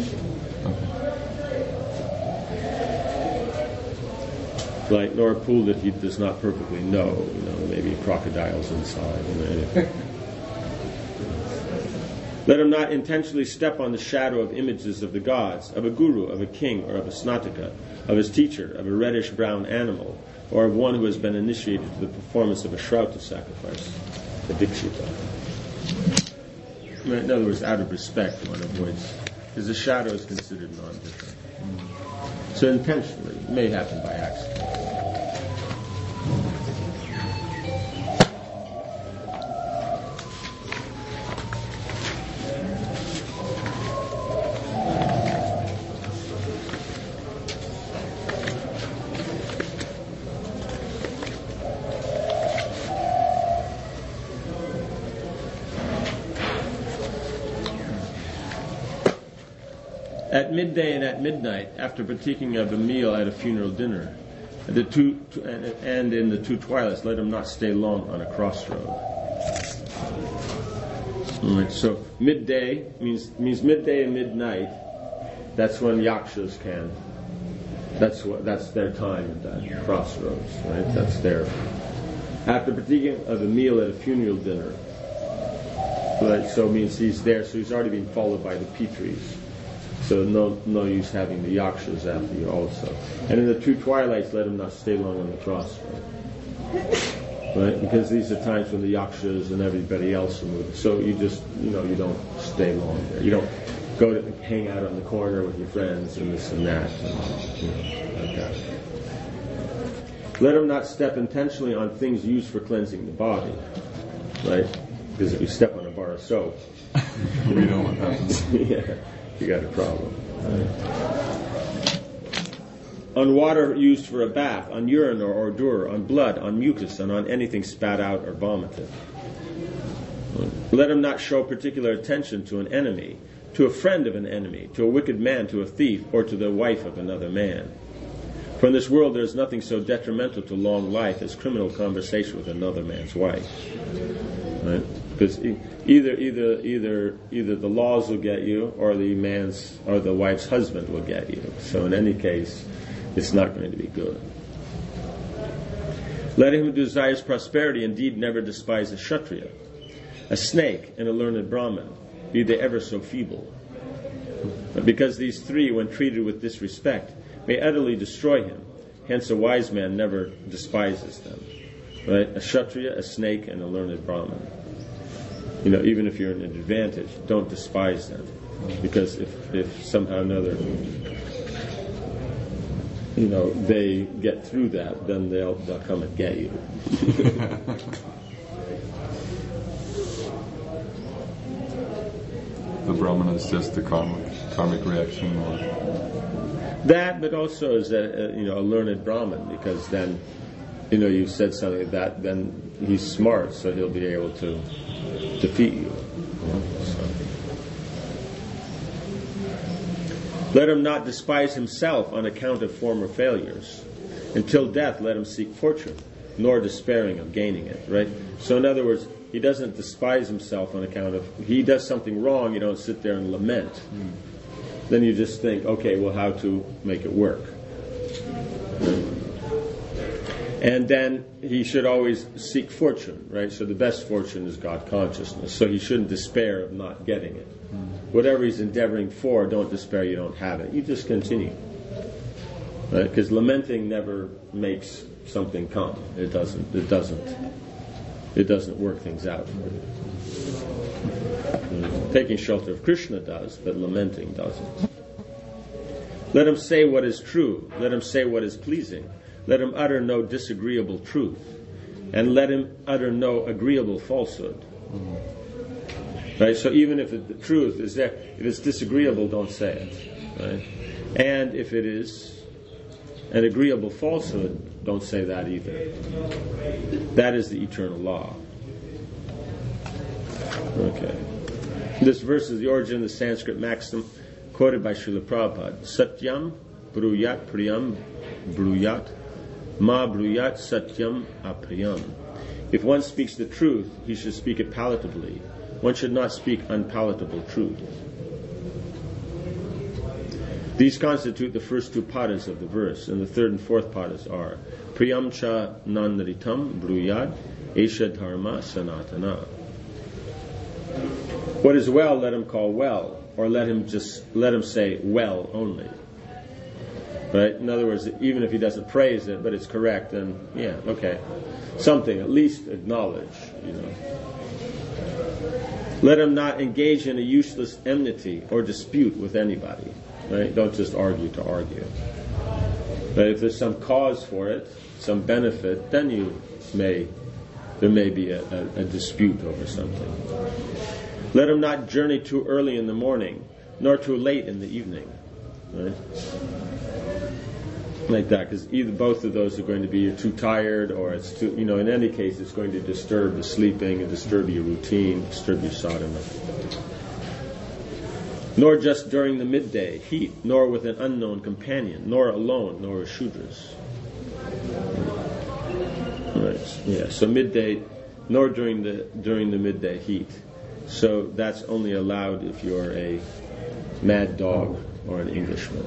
Okay. Like, nor a pool that he does not perfectly know, you know, maybe crocodiles inside. You know, anyway. Let him not intentionally step on the shadow of images of the gods, of a guru, of a king, or of a snataka, of his teacher, of a reddish-brown animal, or of one who has been initiated to the performance of a Shrauta sacrifice, a dikshita. In other words, out of respect, one avoids, because the shadow is considered non-different. So intentionally, it may happen by accident. At midday and at midnight, after partaking of a meal at a funeral dinner, the two, and in the two twilights, let him not stay long on a crossroad. All right, so midday means means midday and midnight. That's when yakshas can. That's what that's their time at that crossroads, right? That's their. After partaking of a meal at a funeral dinner, right? So it means he's there. So he's already been followed by the Pitris. So no no use having the yakshas after you also. And in the two twilights, let him not stay long on the crossroad. Right? Because these are times when the yakshas and everybody else are moving. So you just, you know, you don't stay long there. You don't go to hang out on the corner with your friends and this and that. And, you know, like that. Let him not step intentionally on things used for cleansing the body. Right? Because if you step on a bar of soap, we know what happens. Yeah. You got a problem. Right. On water used for a bath, on urine or ordure, on blood, on mucus, and on anything spat out or vomited. Let him not show particular attention to an enemy, to a friend of an enemy, to a wicked man, to a thief, or to the wife of another man. For in this world there is nothing so detrimental to long life as criminal conversation with another man's wife. Right? Because either either either either the laws will get you, or the man's or the wife's husband will get you. So in any case, it's not going to be good. Let him who desires prosperity indeed never despise a kshatriya, a snake, and a learned Brahmin, be they ever so feeble. Because these three, when treated with disrespect, may utterly destroy him. Hence a wise man never despises them. Right? A kshatriya, a snake, and a learned Brahmin. You know, even if you're in an advantage, don't despise them. Because if, if somehow or another, you know, they get through that, then they'll, they'll come and get you. The Brahmana is just the karmic, karmic reaction, or that, but also is a, a you know a learned Brahmin, because then, you know, you said something like that, then he's smart, so he'll be able to defeat you. So. Let him not despise himself on account of former failures. Until death, let him seek fortune, nor despairing of gaining it. Right. So, in other words, he doesn't despise himself on account of he does something wrong. You don't sit there and lament. Mm. Then you just think, okay, well, how to make it work. And then he should always seek fortune, right? So the best fortune is God consciousness. So he shouldn't despair of not getting it. Mm. Whatever he's endeavoring for, don't despair you don't have it. You just continue. Right? Because lamenting never makes something come. It doesn't. It doesn't. It doesn't work things out for you. Mm. Taking shelter of Krishna does, but lamenting doesn't. Let him say what is true. Let him say what is pleasing. Let him utter no disagreeable truth, and let him utter no agreeable falsehood. Mm-hmm. Right. So even if it, the truth is there, if it's disagreeable, don't say it. Right. And if it is an agreeable falsehood, don't say that either. That is the eternal law. Okay. This verse is the origin of the Sanskrit maxim quoted by Srila Prabhupada. Satyam bruyat priyam bruyat ma bruyat satyam apriyam. If one speaks the truth, he should speak it palatably. One should not speak unpalatable truth. These constitute the first two padas of the verse, and the third and fourth padas are Priyam cha nanritam bruyad esha dharma sanatana. What is well, let him call well, or let him just let him say well only. Right? In other words, even if he doesn't praise it, but it's correct, then yeah, okay, something at least acknowledge. You know. Let him not engage in a useless enmity or dispute with anybody. Right? Don't just argue to argue. But if there's some cause for it, some benefit, then you may there may be a, a, a dispute over something. Let him not journey too early in the morning, nor too late in the evening. Right? Like that, because either both of those are going to be you're too tired, or it's too, you know, in any case, it's going to disturb the sleeping and disturb your routine, disturb your sadhana. Nor just during the midday heat, nor with an unknown companion, nor alone, nor with Shudras. Right. Yeah. So midday, nor during the during the midday heat. So that's only allowed if you're a mad dog or an Englishman.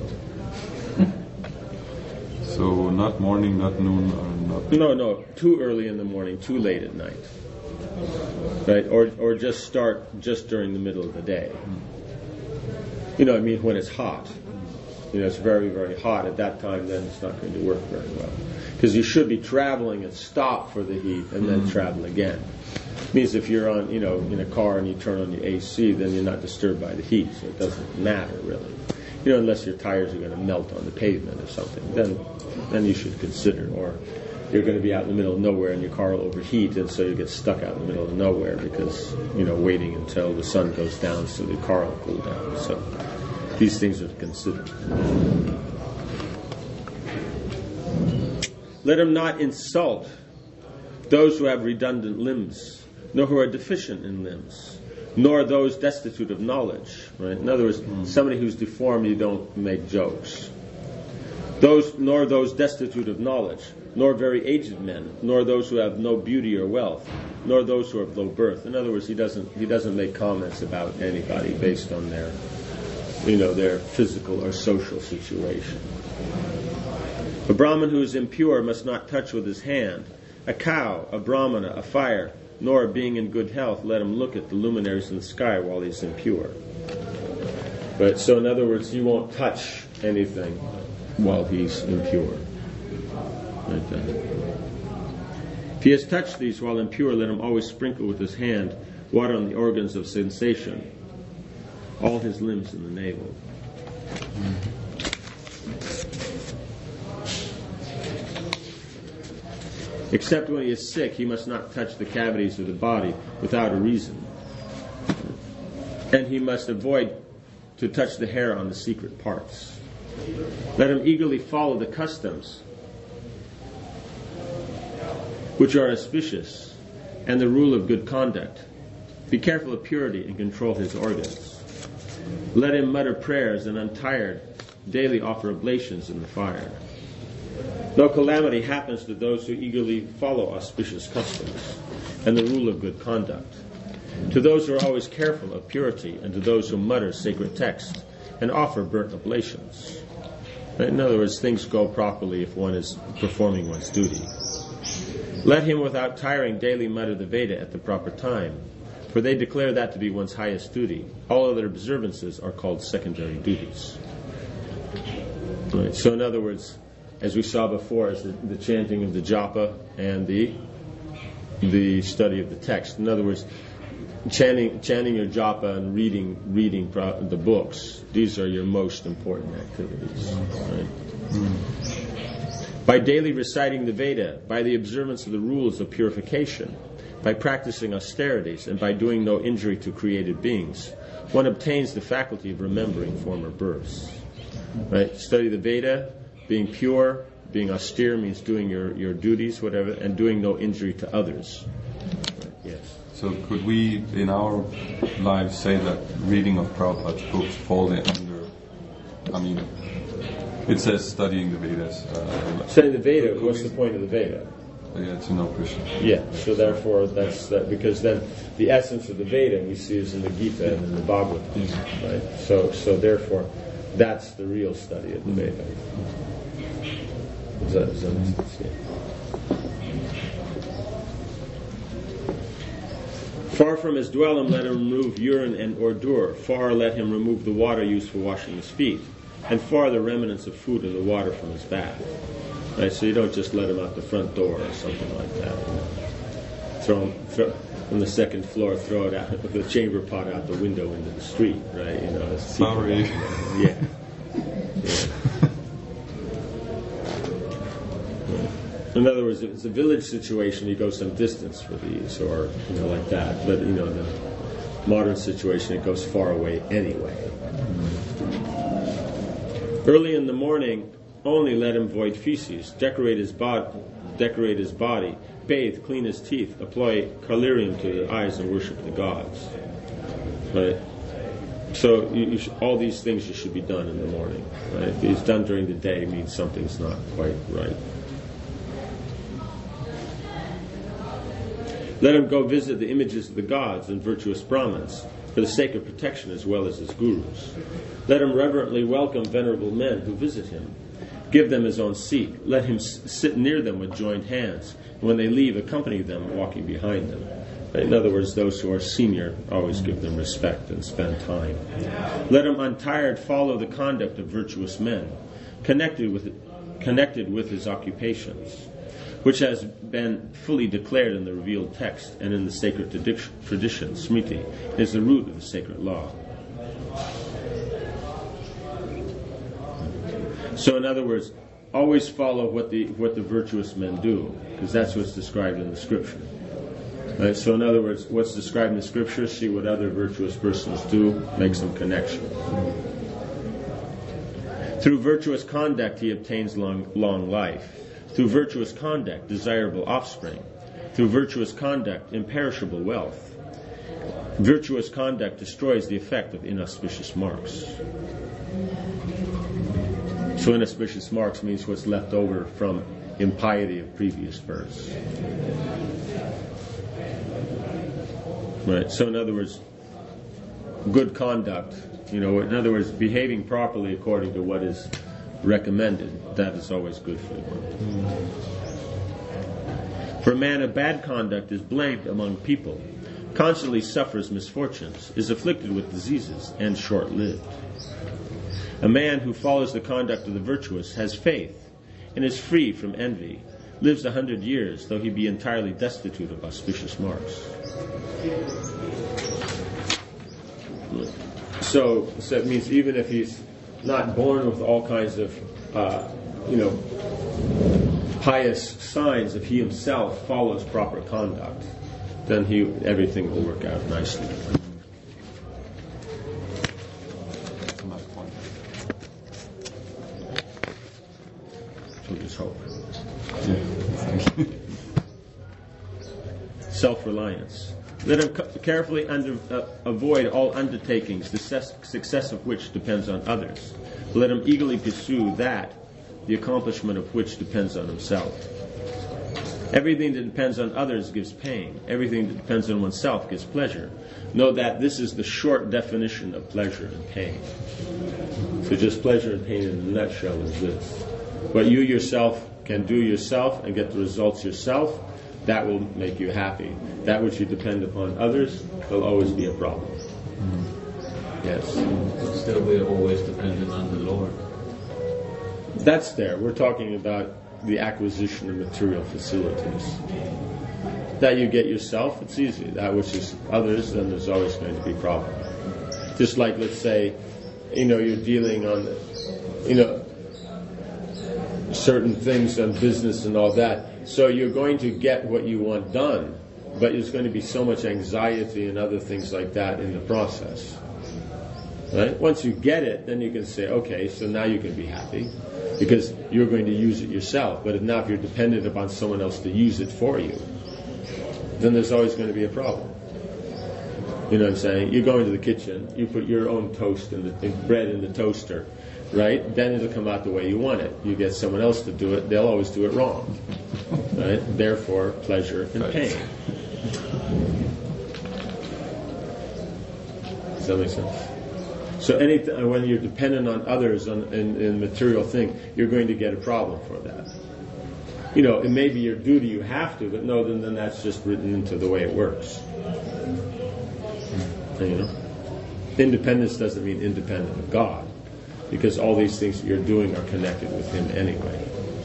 So not morning, not noon, or not... No, no, too early in the morning, too late at night. Right? Or or just start just during the middle of the day. You know, I mean, when it's hot. You know, it's very, very hot at that time, then it's not going to work very well. Because you should be traveling and stop for the heat and then travel again. It means if you're on, you know, in a car and you turn on the A C, then you're not disturbed by the heat, so it doesn't matter really. You know, unless your tires are going to melt on the pavement or something, then then you should consider. Or you're going to be out in the middle of nowhere and your car will overheat, and so you get stuck out in the middle of nowhere because, you know, waiting until the sun goes down so the car will cool down. So these things are to consider. Let him not insult those who have redundant limbs, nor who are deficient in limbs, nor those destitute of knowledge. Right? In other words, mm. somebody who's deformed, you don't make jokes. Those, nor those destitute of knowledge, nor very aged men, nor those who have no beauty or wealth, nor those who are of low birth. In other words, he doesn't he doesn't make comments about anybody based on their, you know, their physical or social situation. A Brahmin who is impure must not touch with his hand a cow, a brahmana, a fire, nor, being in good health, let him look at the luminaries in the sky while he's impure. Right? So in other words, he won't touch anything while he's impure. Like that. If he has touched these while impure, let him always sprinkle with his hand water on the organs of sensation, all his limbs in the navel. Except when he is sick, he must not touch the cavities of the body without a reason. And he must avoid to touch the hair on the secret parts. Let him eagerly follow the customs which are auspicious and the rule of good conduct. Be careful of purity and control his organs. Let him mutter prayers and untired daily offer oblations in the fire. No calamity happens to those who eagerly follow auspicious customs and the rule of good conduct. To those who are always careful of purity, and to those who mutter sacred texts and offer burnt oblations. In other words, things go properly if one is performing one's duty. Let him without tiring daily mutter the Veda at the proper time, for they declare that to be one's highest duty. All other observances are called secondary duties. Right. So in other words, as we saw before, is the, the chanting of the japa and the the study of the text. In other words, chanting chanting your japa and reading reading pro- the books. These are your most important activities. Right? Mm. By daily reciting the Veda, by the observance of the rules of purification, by practicing austerities, and by doing no injury to created beings, one obtains the faculty of remembering former births. Right? Study the Veda. Being pure, being austere means doing your, your duties, whatever, and doing no injury to others. Right, yes. So could we, in our lives, say that reading of Prabhupada's books fall under, I mean, it says studying the Vedas. Uh, studying the Veda, what's the point of the Veda? Yeah, to know Krishna. Yeah, so therefore that's that, because then the essence of the Veda we see is in the Gita and in the Bhagavad Gita, right? So, so therefore, that's the real study of the Veda. Is that, is that yeah. Far from his dwelling, let him remove urine and ordure. Far, let him remove the water used for washing his feet. And far, the remnants of food and the water from his bath. Right, so you don't just let him out the front door or something like that. You know. Throw him throw, on the second floor, throw it out with the chamber pot out the window into the street, right? You know, sorry. Yeah. yeah. In other words, if it's a village situation, you go some distance for these, or you know, like that. But you know, the modern situation, it goes far away anyway. Early in the morning, only let him void feces, decorate his body, decorate his body, bathe, clean his teeth, apply collyrium to the eyes, and worship the gods. Right? So you, you should, all these things you should be done in the morning. Right? If it's done during the day, it means something's not quite right. Let him go visit the images of the gods and virtuous Brahmins, for the sake of protection as well as his gurus. Let him reverently welcome venerable men who visit him. Give them his own seat. Let him s- sit near them with joined hands. And when they leave, accompany them, walking behind them. In other words, those who are senior, always give them respect and spend time. Let him untired follow the conduct of virtuous men, connected with, connected with his occupations, which has been fully declared in the revealed text and in the sacred tradition, Smriti, is the root of the sacred law. So in other words, always follow what the what the virtuous men do, because that's what's described in the scripture. Right? So in other words, what's described in the scripture, see what other virtuous persons do, make some connection. Through virtuous conduct he obtains long, long life. Through virtuous conduct, desirable offspring. Through virtuous conduct, imperishable wealth. Virtuous conduct destroys the effect of inauspicious marks. So inauspicious marks means what's left over from impiety of previous births. Right. So in other words, good conduct, you know, in other words, behaving properly according to what is recommended, that is always good for one. For a man of bad conduct is blamed among people, constantly suffers misfortunes, is afflicted with diseases, and short-lived. A man who follows the conduct of the virtuous has faith, and is free from envy, lives a hundred years, though he be entirely destitute of auspicious marks. So, so it means even if he's not born with all kinds of, uh, you know, pious signs, if he himself follows proper conduct, then he everything will work out nicely. So just hope. Yeah. Self-reliance. Let him c- carefully under, uh, avoid all undertakings, the success, success of which depends on others. Let him eagerly pursue that, the accomplishment of which depends on himself. Everything that depends on others gives pain. Everything that depends on oneself gives pleasure. Know that this is the short definition of pleasure and pain. So just pleasure and pain in a nutshell is this. What you yourself can do yourself and get the results yourself, that will make you happy. That which you depend upon others will always be a problem. Mm-hmm. Yes. But still, we're always dependent on the Lord. That's there. We're talking about the acquisition of material facilities. That you get yourself, it's easy. That which is others, then there's always going to be a problem. Just like, let's say, you know, you're dealing on, you know, certain things on business and all that. So you're going to get what you want done, but there's going to be so much anxiety and other things like that in the process. Right? Once you get it, then you can say, okay, so now you can be happy because you're going to use it yourself. But if now if you're dependent upon someone else to use it for you, then there's always going to be a problem. You know what I'm saying? You go into the kitchen, you put your own toast and the in bread in the toaster, right? Then it'll come out the way you want it. You get someone else to do it, they'll always do it wrong. Right? Therefore, pleasure and pain. Does that make sense? So any th- when you're dependent on others on, in, in material thing, you're going to get a problem for that. You know, it may be your duty, you have to, but no, then, then that's just written into the way it works. You know? Independence doesn't mean independent of God, because all these things that you're doing are connected with Him anyway.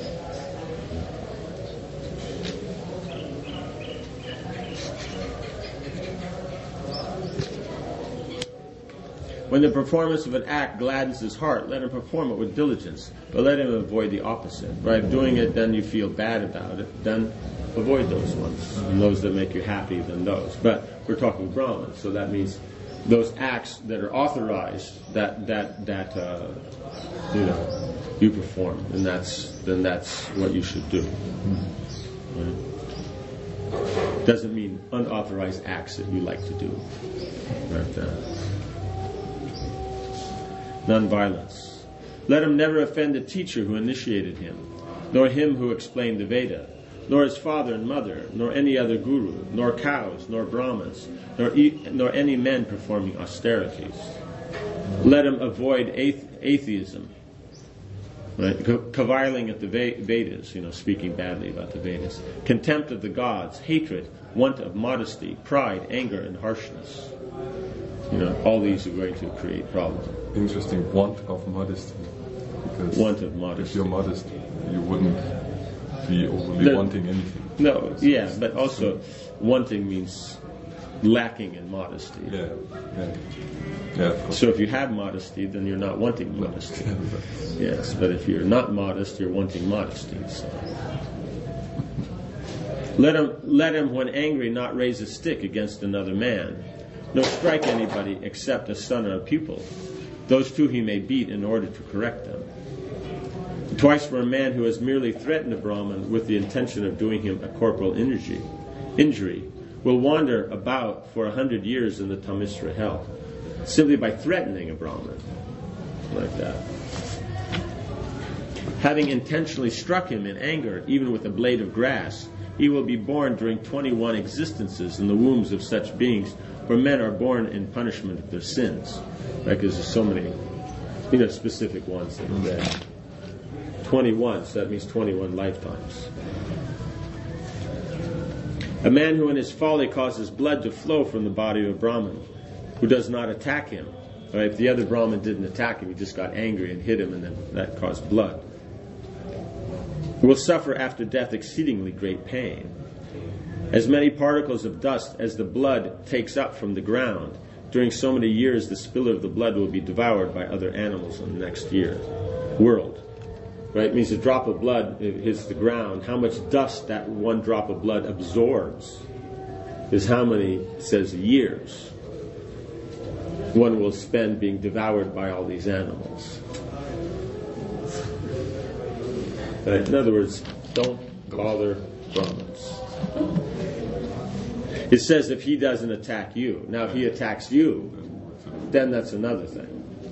When the performance of an act gladdens his heart, let him perform it with diligence, but let him avoid the opposite. By doing it, then you feel bad about it, then avoid those ones. And those that make you happy, then those. But we're talking Brahman, so that means those acts that are authorized, that that that uh, you know you perform, and that's then that's what you should do. Right? Doesn't mean unauthorized acts that you like to do. Right? Uh, non-violence. Let him never offend the teacher who initiated him, nor him who explained the Veda, nor his father and mother, nor any other guru, nor cows, nor Brahmins, nor, e- nor any men performing austerities. Let him avoid athe- atheism, right? Caviling at the Vedas, you know, speaking badly about the Vedas, contempt of the gods, hatred, want of modesty, pride, anger, and harshness. You know, all these are going to create problems. Interesting, want of modesty. Because want of modesty. If you're modest, you wouldn't be overly The, wanting anything. No, yeah, but also wanting means lacking in modesty. Yeah, yeah, yeah. Of course. So if you have modesty, then you're not wanting modesty. Yes, but if you're not modest, you're wanting modesty. So. Let him, let him, when angry, not raise a stick against another man, nor strike anybody except a son or a pupil. Those two he may beat in order to correct them. Twice for a man who has merely threatened a Brahmin with the intention of doing him a corporal injury, injury will wander about for a hundred years in the Tamisra hell, simply by threatening a Brahmin, like that. Having intentionally struck him in anger, even with a blade of grass, he will be born during twenty-one existences in the wombs of such beings, where men are born in punishment of their sins. Like there's so many, you know, specific ones that are there. twenty-one, so that means twenty-one lifetimes. A man who in his folly causes blood to flow from the body of a Brahmin, who does not attack him. Right? If the other Brahmin didn't attack him, he just got angry and hit him, and then that caused blood. Will suffer after death exceedingly great pain. As many particles of dust as the blood takes up from the ground, during so many years the spiller of the blood will be devoured by other animals in the next year, world. Right? It means a drop of blood hits the ground. How much dust that one drop of blood absorbs is how many, it says, years one will spend being devoured by all these animals. Right? In other words, don't bother Brahmins. It says if he doesn't attack you. Now if he attacks you, then that's another thing.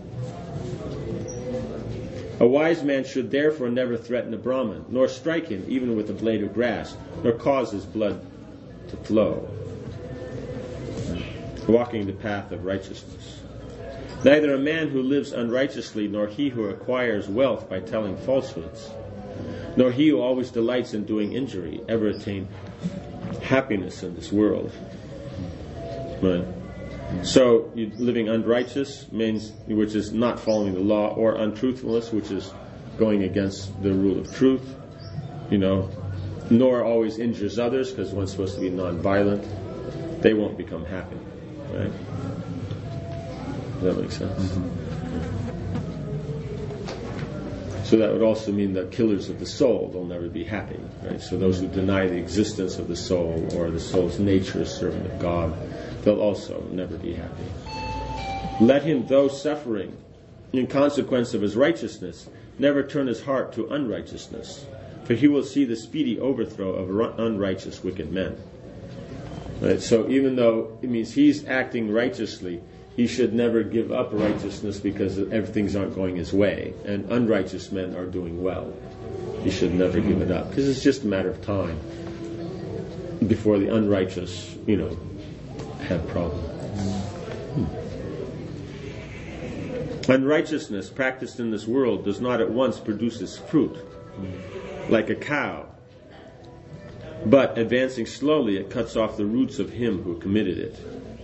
A wise man should therefore never threaten a Brahmin, nor strike him even with a blade of grass, nor cause his blood to flow. Walking the path of righteousness. Neither a man who lives unrighteously, nor he who acquires wealth by telling falsehoods, nor he who always delights in doing injury, ever attain happiness in this world. Right. So, you, living unrighteous means, which is not following the law, or untruthfulness, which is going against the rule of truth, you know, nor always injures others, because one's supposed to be non-violent. They won't become happy, right? Does that make sense? Mm-hmm. So that would also mean that killers of the soul, they'll never be happy, right? So those who deny the existence of the soul, or the soul's nature as servant of God, they'll also never be happy. Let him, though suffering in consequence of his righteousness, never turn his heart to unrighteousness, for he will see the speedy overthrow of unrighteous wicked men. Right? So even though it means he's acting righteously, he should never give up righteousness because everything's not going his way, and unrighteous men are doing well. He should never give it up, because it's just a matter of time before the unrighteous, you know, have problems. Hmm. Unrighteousness practiced in this world does not at once produce its fruit, like a cow, but advancing slowly it cuts off the roots of him who committed it.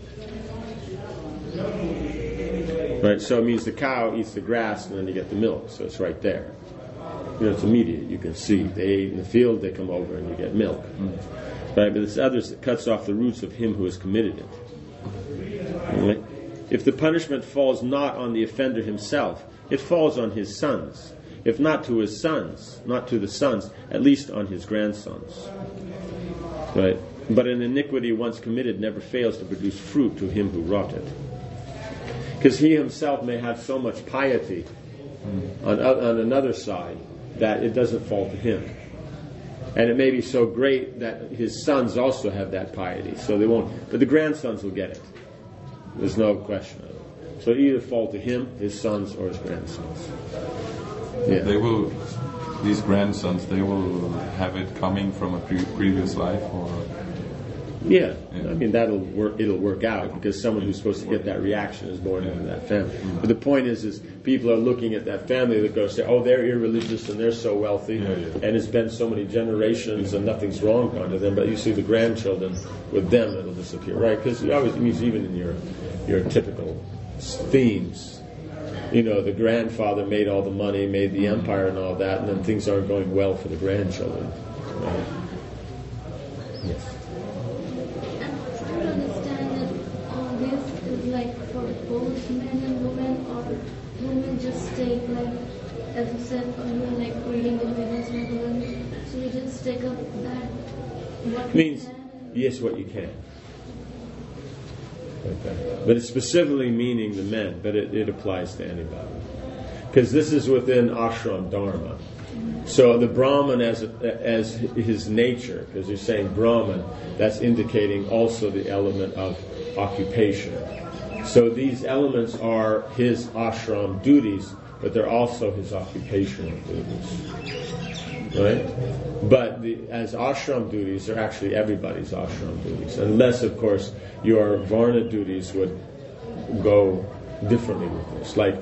Right, so it means the cow eats the grass and then you get the milk, so it's right there. You know, it's immediate. You can see they ate in the field, they come over and you get milk. Mm. Right, but there's others that cuts off the roots of him who has committed it. Right? If the punishment falls not on the offender himself, it falls on his sons. If not to his sons, not to the sons, at least on his grandsons. Right? But an iniquity once committed never fails to produce fruit to him who wrought it. Because he himself may have so much piety mm. on, on another side that it doesn't fall to him. And it may be so great that his sons also have that piety, so they won't. But the grandsons will get it. There's no question of it. So it either fall to him, his sons, or his grandsons. Yeah. They will, these grandsons, they will have it coming from a pre- previous life, or Yeah. Yeah. I mean that'll work. It'll work out because someone who's supposed to get that reaction is born into that family. But the point is, is people are looking at that family that goes say, "Oh, they're irreligious and they're so wealthy, Yeah, yeah. and it's been so many generations and nothing's wrong gone to them." But you see the grandchildren with them, it'll disappear, right? Because you always means even in your your typical themes, you know, the grandfather made all the money, made the empire and all that, and then things aren't going well for the grandchildren, right? Yes. I'm trying to understand that all this is like for both men and women, or women just take like, as you said earlier, like reading the Vedas regularly, so we just take up that what It we means can. yes, what you can. Okay. But it's specifically meaning the men, but it, it applies to anybody. Because this is within ashram dharma. So the Brahman as as his nature, because you're saying Brahman, that's indicating also the element of occupation. So these elements are his ashram duties, but they're also his occupational duties. Right? But the, as ashram duties, they're actually everybody's ashram duties. Unless, of course, your varna duties would go differently with this. Like,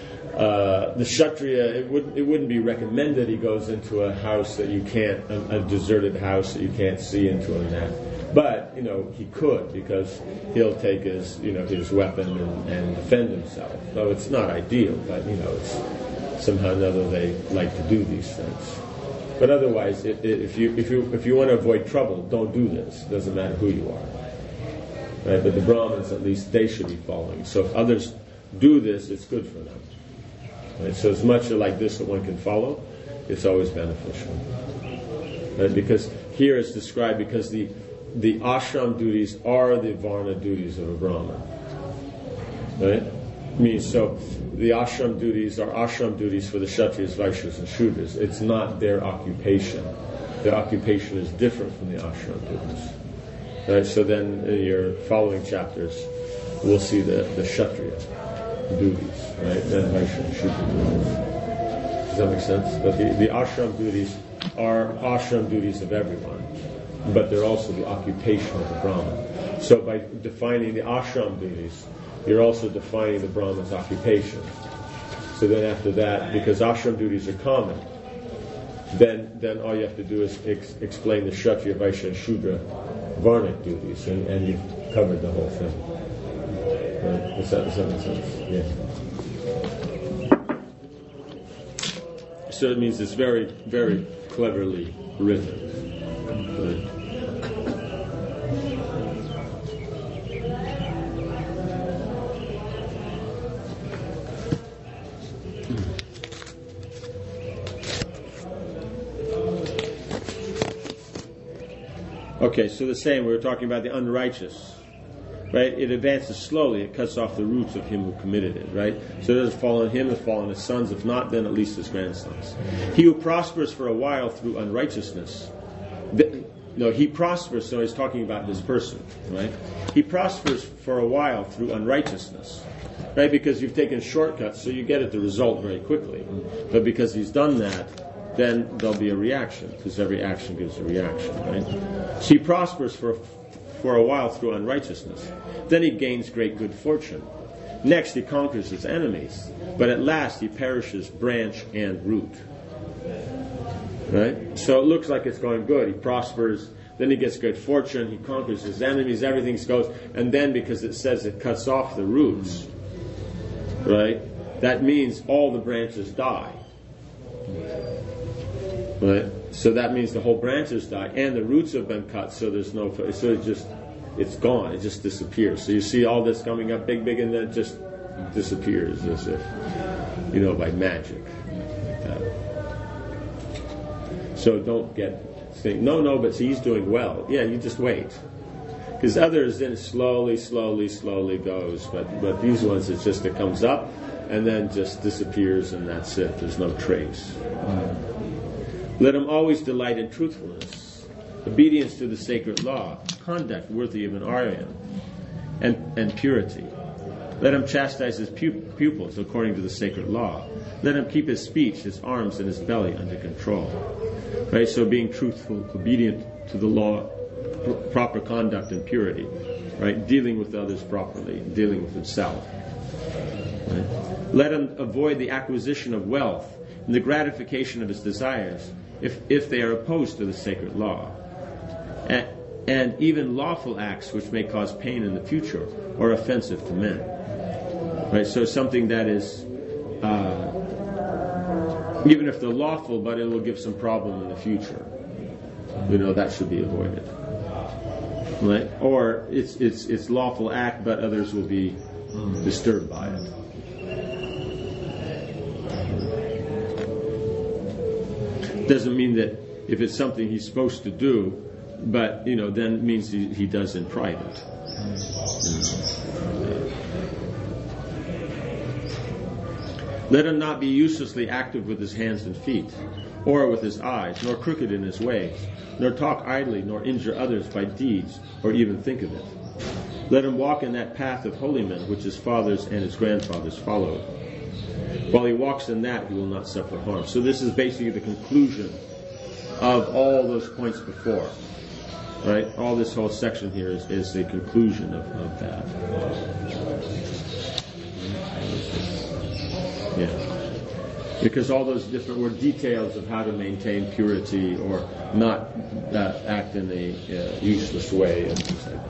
uh, the Kshatriya, it, would, it wouldn't be recommended he goes into a house that you can't, a, a deserted house that you can't see into and that. But, you know, he could, because he'll take his, you know, his weapon and, and defend himself. So it's not ideal, but, you know, it's somehow or another they like to do these things. But otherwise, it, it, if you if you if you want to avoid trouble, don't do this. It doesn't matter who you are, right? But the Brahmins, at least, they should be following. So if others do this, it's good for them. Right? So as much like this that one can follow, it's always beneficial. Right? Because here it's described because the the ashram duties are the varna duties of a Brahmin. Right? I mean, so the ashram duties are ashram duties for the Kshatriyas, Vaishyas, and Shudras. It's not their occupation. Their occupation is different from the ashram duties. Right? So then in your following chapters, we'll see the, the Kshatriya duties, right? Then Vaishya and Shudra duties. Does that make sense? But the, the ashram duties are ashram duties of everyone, but they're also the occupation of the Brahman. So by defining the ashram duties, you're also defining the Brahman's occupation. So then after that, because ashram duties are common, then then all you have to do is ex- explain the Kshatriya, Vaishya, and Shudra varnic duties, and, and you've covered the whole thing. Right? Does that, does that make sense? Yeah. So it means it's very, very cleverly written. Right? Okay, so the same, we were talking about the unrighteous, right? It advances slowly, it cuts off the roots of him who committed it, right? So it doesn't fall on him, it fall on his sons, if not, then at least his grandsons. He who prospers for a while through unrighteousness, th- no, he prospers, so he's talking about this person, right? He prospers for a while through unrighteousness, right? Because you've taken shortcuts, so you get at the result very quickly. But because he's done that, then there'll be a reaction, because every action gives a reaction, right? So he prospers for for a while through unrighteousness. Then he gains great good fortune. Next, he conquers his enemies. But at last, he perishes branch and root. Right? So it looks like it's going good. He prospers, then he gets good fortune, he conquers his enemies, everything goes, and then because it says it cuts off the roots, right? That means all the branches die. Right? So that means the whole branches die, and the roots have been cut, so there's no, so it just, it's gone, it just disappears. So you see all this coming up big, big, and then it just disappears as if, you know, by magic. So don't get, think, no, no, but he's doing well. Yeah, you just wait. Because others, then slowly, slowly, slowly goes, but, but these ones, it's just, it comes up, and then just disappears, and that's it. There's no trace. Mm. Let him always delight in truthfulness, obedience to the sacred law, conduct worthy of an Aryan, and, and purity. Let him chastise his pu- pupils according to the sacred law. Let him keep his speech, his arms, and his belly under control. Right? So being truthful, obedient to the law, pr- proper conduct and purity. Right? Dealing with others properly, dealing with himself. Right? Let him avoid the acquisition of wealth and the gratification of his desires if, if they are opposed to the sacred law. And, and even lawful acts which may cause pain in the future or offensive to men. Right, so something that is, uh, even if they're lawful, but it will give some problem in the future. You know, that should be avoided. Right? Or it's it's it's lawful act, but others will be disturbed by it. Doesn't mean that if it's something he's supposed to do, but you know, then it means he, he does in private. Let him not be uselessly active with his hands and feet, or with his eyes, nor crooked in his ways, nor talk idly, nor injure others by deeds, or even think of it. Let him walk in that path of holy men which his fathers and his grandfathers followed. While he walks in that, he will not suffer harm. So this is basically the conclusion of all those points before. Right? All this whole section here is, is the conclusion of, of that. Yeah. Because all those different were details of how to maintain purity or not uh, act in a uh, useless way and things like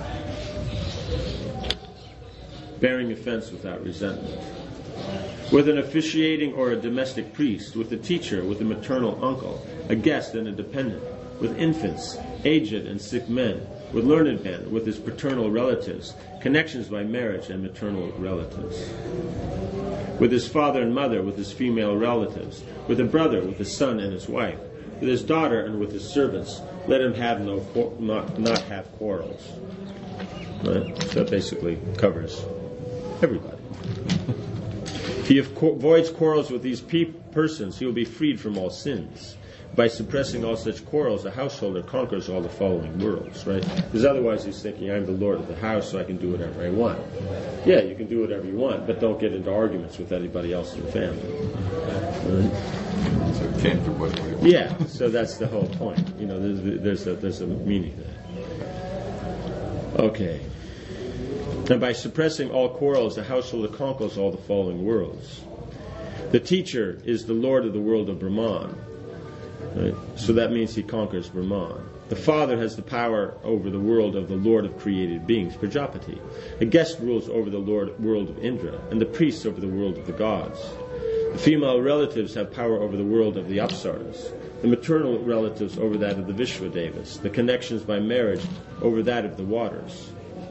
that. Bearing offense without resentment. With an officiating or a domestic priest, with a teacher, with a maternal uncle, a guest and a dependent, with infants, aged and sick men, with learned men, with his paternal relatives, connections by marriage and maternal relatives. With his father and mother, with his female relatives, with a brother, with his son and his wife, with his daughter and with his servants, let him have no not, not have quarrels. Right? So that basically covers everybody. If he avoids quarrels with these pe- persons, he will be freed from all sins. By suppressing all such quarrels, a householder conquers all the following worlds, right? Because otherwise he's thinking, I'm the Lord of the house, so I can do whatever I want. Yeah, you can do whatever you want, but don't get into arguments with anybody else in the family. Right? So it can't do whatever you want. Yeah, so that's the whole point. You know, there's, there's, a, there's a meaning there. Okay. And by suppressing all quarrels, the householder conquers all the following worlds. The teacher is the Lord of the world of Brahman. Right? So that means he conquers Brahman. The father has the power over the world of the Lord of created beings, Prajapati. A guest rules over the Lord, world of Indra, and the priests over the world of the gods. The female relatives have power over the world of the Apsaras. The maternal relatives over that of the Vishwadevas. The connections by marriage over that of the waters.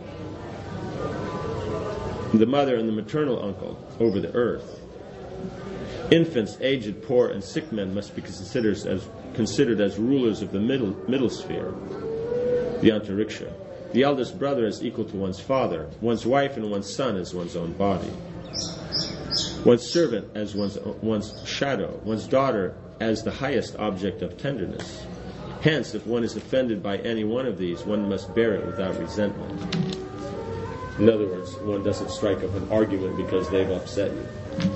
The mother and the maternal uncle over the earth. Infants, aged, poor, and sick men must be considered as considered as rulers of the middle middle sphere, the antariksha. The eldest brother is equal to one's father, one's wife and one's son as one's own body, one's servant as one's one's shadow, one's daughter as the highest object of tenderness. Hence, if one is offended by any one of these, one must bear it without resentment. In other words, one doesn't strike up an argument because they've upset you.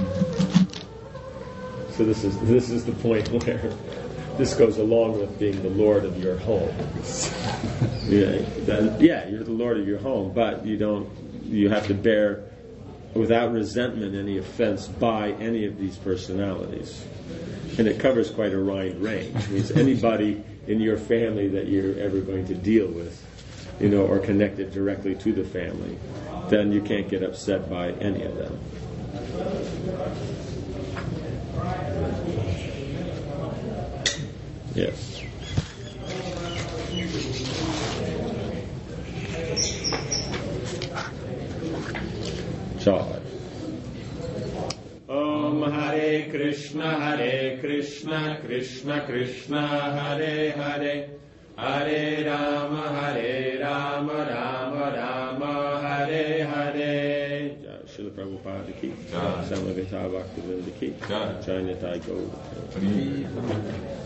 So this is this is the point where this goes along with being the Lord of your home. Yeah, then, yeah, you're the Lord of your home, but you don't. You have to bear without resentment any offense by any of these personalities, and it covers quite a wide range. It means anybody in your family that you're ever going to deal with, you know, or connected directly to the family, then you can't get upset by any of them. Yes. Charge. Om Hare Krishna, Hare Krishna, Krishna Krishna, Hare Hare, Hare Rama, Hare Rama, Rama Rama, Hare Hare. Srila Prabhupada ki, Samaveta Bhaktivinda ki, Jai Nitai Gaur.